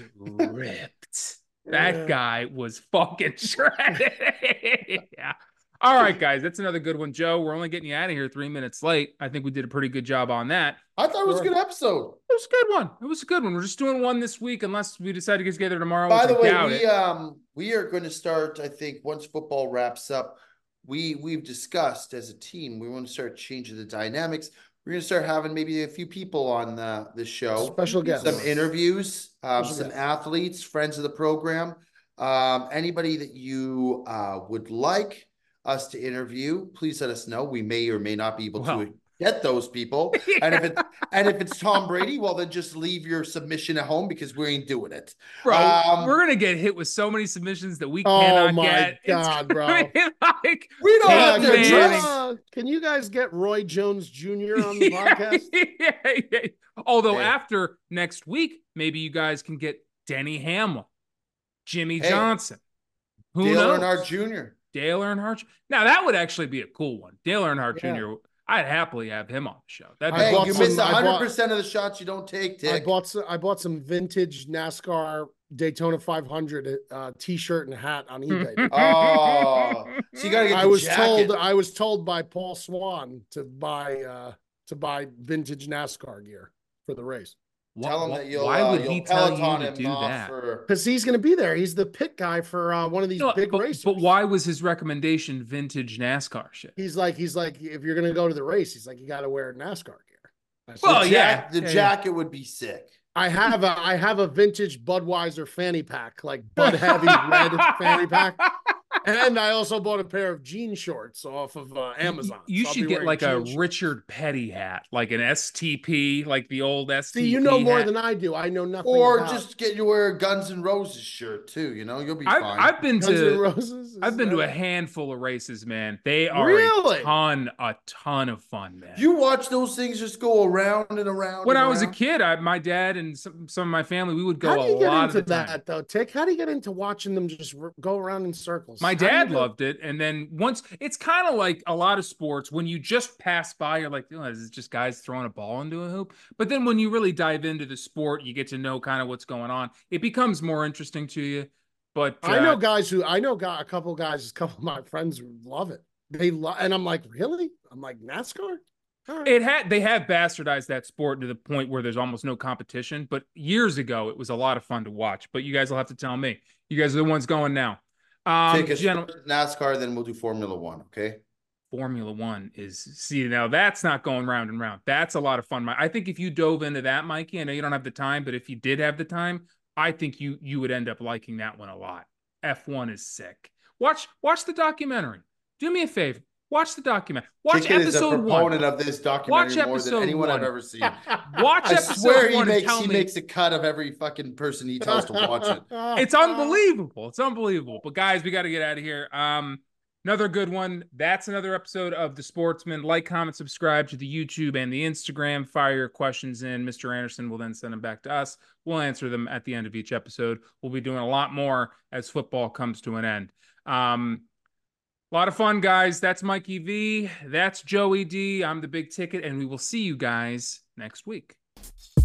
Speaker 2: ripped. That
Speaker 3: Yeah.
Speaker 2: guy was fucking shredded. Yeah. All right, guys, that's another good one. Joe, we're only getting you out of here three minutes late. I think we did a pretty good job on that.
Speaker 4: I thought it was a
Speaker 3: Sure.
Speaker 4: good episode.
Speaker 2: It was a good one. It was a good one. We're just doing one this week, unless we decide to get together tomorrow.
Speaker 4: By
Speaker 2: which
Speaker 4: the
Speaker 2: I
Speaker 4: way,
Speaker 2: doubt
Speaker 4: we
Speaker 2: it.
Speaker 4: um we are going to start. I think once football wraps up, we we've discussed as a team we want to start changing the dynamics. We're going to start having maybe a few people on the the show,
Speaker 3: Special guests.
Speaker 4: some interviews, um,
Speaker 3: Special
Speaker 4: some
Speaker 3: guests.
Speaker 4: athletes, friends of the program, um, anybody that you uh, would like us to interview. Please let us know. We may or may not be able
Speaker 2: Well.
Speaker 4: to get those people. And if it and if it's Tom Brady, well then just leave your submission at home because we ain't doing it.
Speaker 2: Bro,
Speaker 4: um,
Speaker 2: we're gonna get hit with so many submissions that we
Speaker 3: Oh
Speaker 2: cannot
Speaker 3: my
Speaker 2: get. It's
Speaker 3: God, bro.
Speaker 2: gonna be like,
Speaker 4: We don't
Speaker 2: Hey,
Speaker 4: have to
Speaker 2: man.
Speaker 4: address.
Speaker 3: Uh, can you guys get Roy Jones Junior on the podcast?
Speaker 2: yeah, yeah. Although
Speaker 4: Hey.
Speaker 2: after next week, maybe you guys can get Denny Hamlin, Jimmy
Speaker 4: Hey.
Speaker 2: Johnson. Who
Speaker 4: Dale
Speaker 2: knows?
Speaker 4: Earnhardt Junior
Speaker 2: Dale Earnhardt. Now that would actually be a cool one. Dale Earnhardt
Speaker 3: Yeah.
Speaker 2: Junior I'd happily have him on the show. That'd be
Speaker 3: I
Speaker 4: Hey,
Speaker 3: bought
Speaker 4: you
Speaker 3: some-
Speaker 4: miss
Speaker 3: I
Speaker 4: one hundred
Speaker 3: bought-
Speaker 4: percent of the shots you don't take,
Speaker 3: I
Speaker 4: Dick.
Speaker 3: bought some, I bought some vintage NASCAR Daytona five hundred uh, t-shirt and hat on eBay.
Speaker 4: Oh, so you gotta get
Speaker 3: I
Speaker 4: the
Speaker 3: was
Speaker 4: jacket.
Speaker 3: told I was told by Paul Swan to buy uh, to buy vintage NASCAR gear for the race
Speaker 4: Tell him
Speaker 2: Why-
Speaker 4: that you'll,
Speaker 2: why
Speaker 4: uh,
Speaker 2: would
Speaker 4: you'll
Speaker 2: he tell you
Speaker 4: Peloton
Speaker 2: to
Speaker 4: him
Speaker 2: do
Speaker 4: off
Speaker 2: that?
Speaker 4: for-
Speaker 3: because he's going to be there. He's the pit guy for uh, one of these
Speaker 2: No,
Speaker 3: big
Speaker 2: but,
Speaker 3: races.
Speaker 2: but why was his recommendation vintage NASCAR shit?
Speaker 3: He's like he's like if you're going to go to the race, he's like you got to wear NASCAR gear. I said,
Speaker 2: Well,
Speaker 4: The
Speaker 2: yeah,
Speaker 4: jack- the
Speaker 2: yeah, yeah.
Speaker 4: jacket would be sick.
Speaker 3: I have a I have a vintage Budweiser fanny pack, like Bud Heavy red fanny pack, and I also bought a pair of jean shorts off of uh, Amazon.
Speaker 2: You
Speaker 3: So I'll
Speaker 2: should
Speaker 3: be
Speaker 2: get
Speaker 3: wearing
Speaker 2: like a
Speaker 3: jean shorts.
Speaker 2: Richard Petty hat, like an S T P, like the old S T P.
Speaker 3: See, you know more
Speaker 2: hat.
Speaker 3: than I do. I know nothing.
Speaker 4: Or
Speaker 3: about
Speaker 4: just get you wear a Guns N' Roses shirt too. You know, you'll be
Speaker 2: I've,
Speaker 4: fine.
Speaker 2: I've been
Speaker 3: Guns N'
Speaker 2: to
Speaker 3: Roses. Is
Speaker 2: I've been to a
Speaker 3: that-
Speaker 2: handful of races, man. They are
Speaker 3: Really?
Speaker 2: a ton, a ton of fun, man.
Speaker 4: you watch those things just go around and around.
Speaker 2: when
Speaker 4: and
Speaker 2: I was a
Speaker 4: around?
Speaker 2: kid, I, my dad and some, some of my family, we would go
Speaker 3: How do you
Speaker 2: a
Speaker 3: get
Speaker 2: lot
Speaker 3: into
Speaker 2: of the time.
Speaker 3: that though, Tick? How do you get into watching them just r- go around in circles?
Speaker 2: My dad
Speaker 3: never-
Speaker 2: loved it. And then once it's kind of like a lot of sports, when you just pass by, you're like, oh, is it just guys throwing a ball into a hoop? But then when you really dive into the sport, you get to know kind of what's going on. It becomes more interesting to you. But uh,
Speaker 3: I know guys who I know got a couple of guys, a couple of my friends who love it. They love, and I'm like, really? I'm like, NASCAR? All right.
Speaker 2: it had they have bastardized that sport to the point where there's almost no competition. But years ago, it was a lot of fun to watch. But you guys will have to tell me. You guys are the ones going now. Um,
Speaker 4: Take us
Speaker 2: gentle-
Speaker 4: first NASCAR, then we'll do Formula One. Okay.
Speaker 2: Formula One is see now that's not going round and round. That's a lot of fun. I think if you dove into that, Mikey, I know you don't have the time, but if you did have the time, I think you you would end up liking that one a lot. F one is sick. Watch watch the documentary. Do me a favor. Watch the documentary. Watch
Speaker 4: Chicken is a
Speaker 2: episode
Speaker 4: proponent
Speaker 2: one.
Speaker 4: of this documentary
Speaker 2: Watch
Speaker 4: more than
Speaker 2: episode
Speaker 4: anyone
Speaker 2: one.
Speaker 4: I've ever seen.
Speaker 2: Watch
Speaker 4: I
Speaker 2: episode
Speaker 4: swear he
Speaker 2: one and
Speaker 4: makes
Speaker 2: tell
Speaker 4: he
Speaker 2: me.
Speaker 4: makes a cut of every fucking person he tells to watch it.
Speaker 2: It's unbelievable. It's unbelievable. But guys, we got to get out of here. Um, another good one. That's another episode of The Sportsman. Like, comment, subscribe to the YouTube and the Instagram. Fire your questions in. Mister Anderson will then send them back to us. We'll answer them at the end of each episode. We'll be doing a lot more as football comes to an end. Um, a lot of fun, guys. That's Mikey V. That's Joey D. I'm the Big Ticket, and we will see you guys next week.